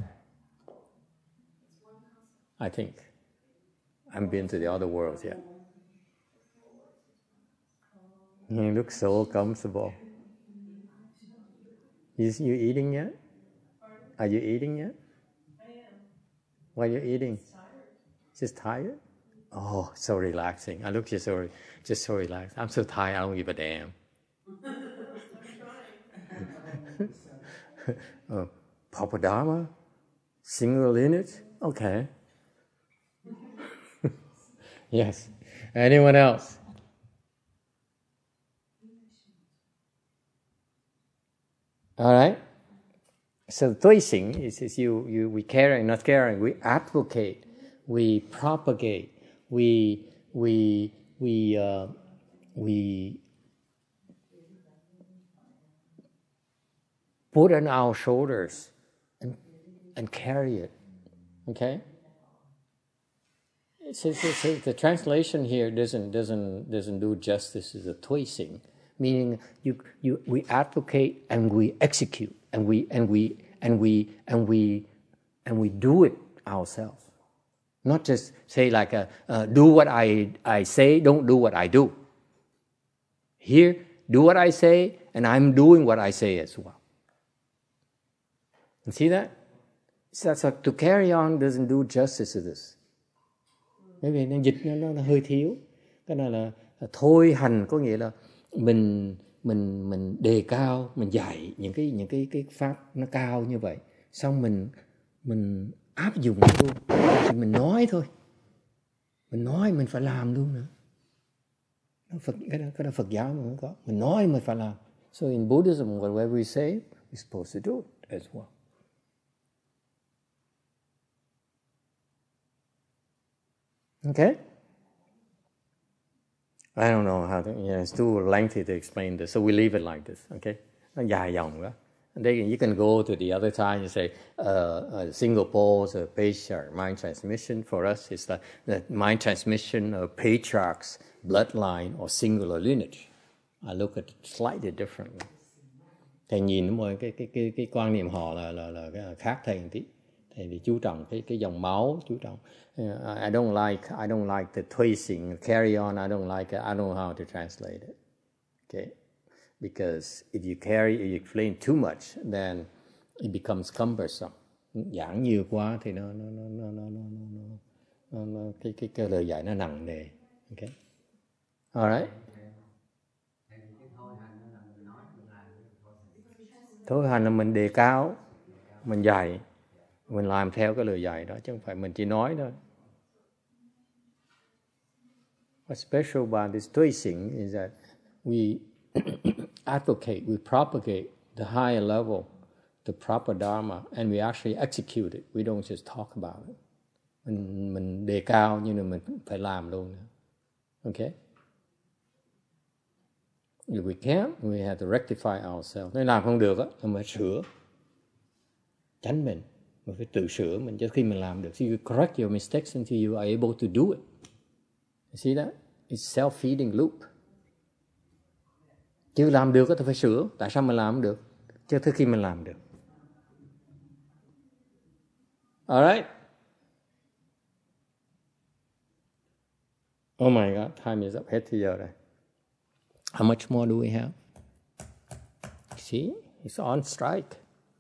I think. I haven't been to the other worlds yet. You look so comfortable. You eating yet? Are you eating yet? I am. Why are you eating? Tired. Just tired? Oh, so relaxing. I look just so relaxed. I'm so tired, I don't give a damn. Papa Dharma? Single lineage? Okay. Yes. Anyone else? All right. So 推行 is we carry, not caring. We advocate. We propagate. We put on our shoulders and carry it. Okay. So the translation here doesn't do justice to the 推行, meaning we advocate and we execute and we do it ourselves. Not just say like do what I say, don't do what I do. Here, do what I say, and I'm doing what I say as well. You see that? So to carry on doesn't do justice to this. Bởi vì dịch nó hơi thiếu. Cái này là thôi hành có nghĩa là mình đề cao, mình dạy những cái pháp nó cao như vậy, xong mình áp dụng nó luôn, chỉ mình nói thôi, mình nói mình phải làm luôn nữa. Cái đó Phật giáo mà không có, mình nói mình phải làm. So in Buddhism, whatever we say, we're supposed to do it as well. Okay? I don't know how to, it's too lengthy to explain this, so we leave it like this, okay? Nó dài dòng quá. And then you can go to the other side and say, single pose, patriarch, mind transmission. For us, it's the mind transmission of patriarch's bloodline or singular lineage. I look at it slightly differently. Thầy nhìn mọi cái quan niệm họ là khác thầy một tí. Thầy thì chú trọng cái dòng máu, chú trọng. I don't like the tracing, carry on. I don't like it. I don't know how to translate it. Okay, because if you explain too much, then it becomes cumbersome. Giảng nhiều quá thì nó cái lời dạy nó nặng nề. Okay, alright. Thôi hành là mình đề cao, mình dạy, mình làm theo cái lời dạy đó, chứ không phải mình chỉ nói thôi. What's special about this tracing is that we advocate, we propagate the higher level, the proper dharma, and we actually execute it. We don't just talk about it. Mình đề cao nhưng mà mình phải làm luôn. Okay? If we can't, we have to rectify ourselves. Nếu làm không được á, thì mình sửa. Tránh mình phải tự sửa mình cho khi mình làm được. So you correct your mistakes until you are able to do it. You see that? It's self-feeding loop. Chứ làm được thì phải sửa. Tại sao mình làm không được? Chứ tới khi mình làm được. Alright? Oh my God, time is up. Hết thời giờ rồi. How much more do we have? See? It's on strike.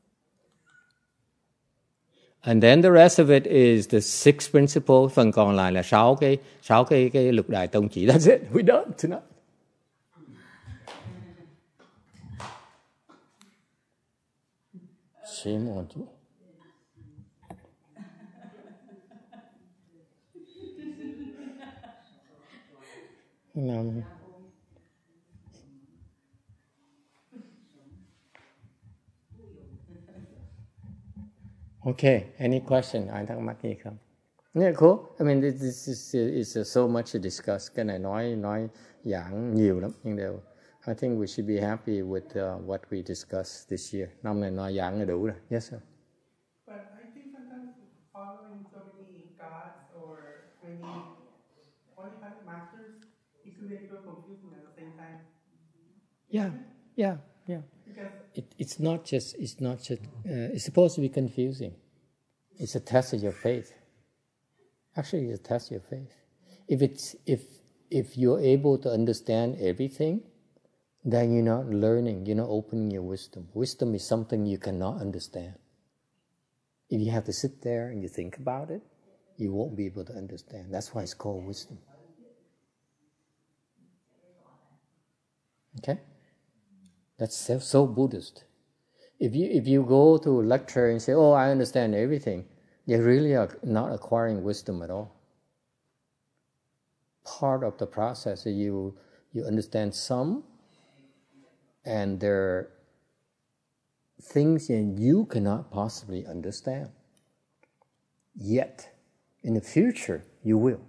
And then the rest of it is the six principles. Phần còn lại là sáu cái lục đại tông chỉ. That's it. We're done tonight. Shame on you. Okay, any question? Ai thắc mắc gì không? Yeah, cool. I mean, this is so much to discuss. Cái này nói giảng nhiều lắm, nhưng đều. I think we should be happy with what we discussed this year. Năm này nói giảng là đủ rồi. Yes, sir. But I think sometimes following so many gods or many polyphonic masters, it could make you confusing at the same time. Yeah. It's not just. It's supposed to be confusing. It's a test of your faith. Actually, it's a test of your faith. If you're able to understand everything, then you're not learning. You're not opening your wisdom. Wisdom is something you cannot understand. If you have to sit there and you think about it, you won't be able to understand. That's why it's called wisdom. Okay. That's so Buddhist. If you go to a lecture and say, "Oh, I understand everything," you really are not acquiring wisdom at all. Part of the process is you understand some, and there are things that you cannot possibly understand. Yet, in the future, you will.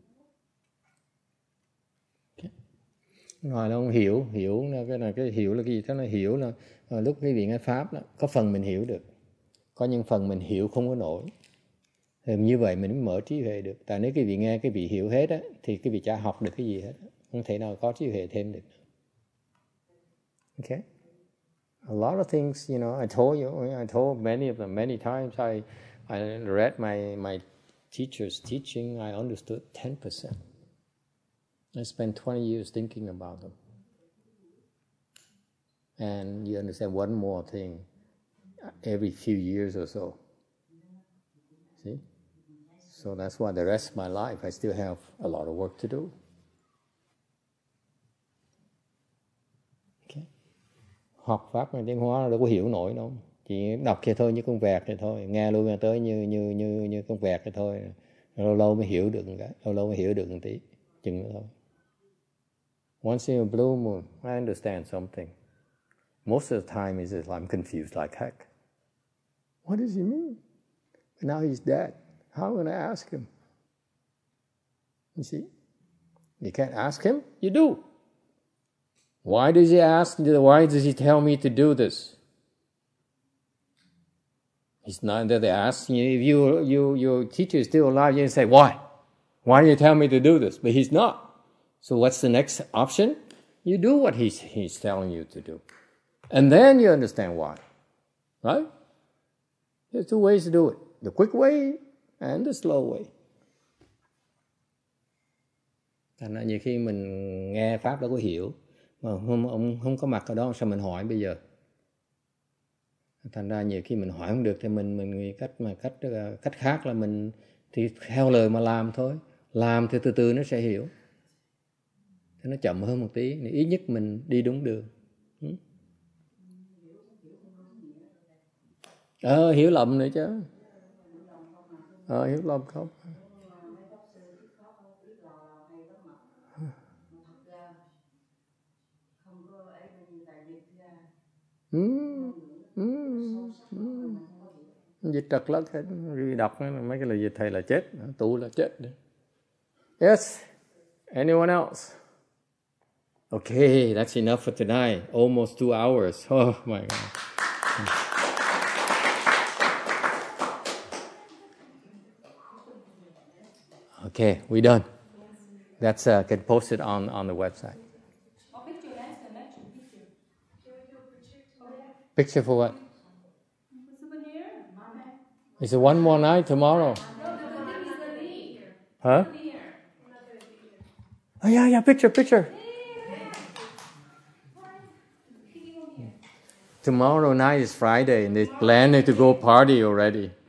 Nói là không hiểu là cái hiểu là cái gì? Tức là hiểu là lúc cái vị nghe pháp đó, có phần mình hiểu được, có những phần mình hiểu không có nổi. Thì như vậy mình mới mở trí huệ được. Tại nếu cái vị nghe, cái vị hiểu hết á, thì cái vị chả học được cái gì hết, không thể nào có trí huệ thêm được. Okay? A lot of things, I told many of them many times. I read my teacher's teaching. I understood 10%. I spent 20 years thinking about them. And you understand one more thing every few years or so. See? So that's why the rest of my life I still have a lot of work to do. học pháp bằng tiếng Hóa đâu có hiểu nổi đâu, chỉ đọc vậy thôi như con vẹt vậy thôi, nghe luôn nghe tới như con vẹt vậy thôi, lâu lâu mới hiểu được cái, lâu lâu mới hiểu được một tí, chừng nữa thôi. Once in a blue moon, I understand something. Most of the time is I'm confused like heck. What does he mean? But now he's dead. How can I ask him? You see? You can't ask him, you do. Why does he ask? Why does he tell me to do this? He's not that they ask you. If your teacher is still alive, you say, why? Why do you tell me to do this? But he's not. So what's the next option? You do what he's telling you to do. And then you understand why. Right? There's two ways to do it. The quick way and the slow way. Thành ra nhiều khi mình nghe Pháp đâu có hiểu, mà ông không có mặt ở đó sao mình hỏi bây giờ? Thành ra nhiều khi mình hỏi không được thì mình cách khác là mình thì theo lời mà làm thôi. Làm thì từ từ nó sẽ hiểu. Thì nó chậm hơn một tí, ít nhất mình đi đúng đường. Hiểu lầm nữa chứ. Hiểu lầm không? Dịch trật lất hết, đọc mấy cái lời dịch thầy là chết, tụ là chết. Yes, anyone else? Okay, that's enough for tonight. Almost 2 hours. Oh my God. Okay, we're done. That's can post it on the website. Picture for what? It's a one more night tomorrow. Huh? Oh yeah, picture. Tomorrow night is Friday and they planning to go party already.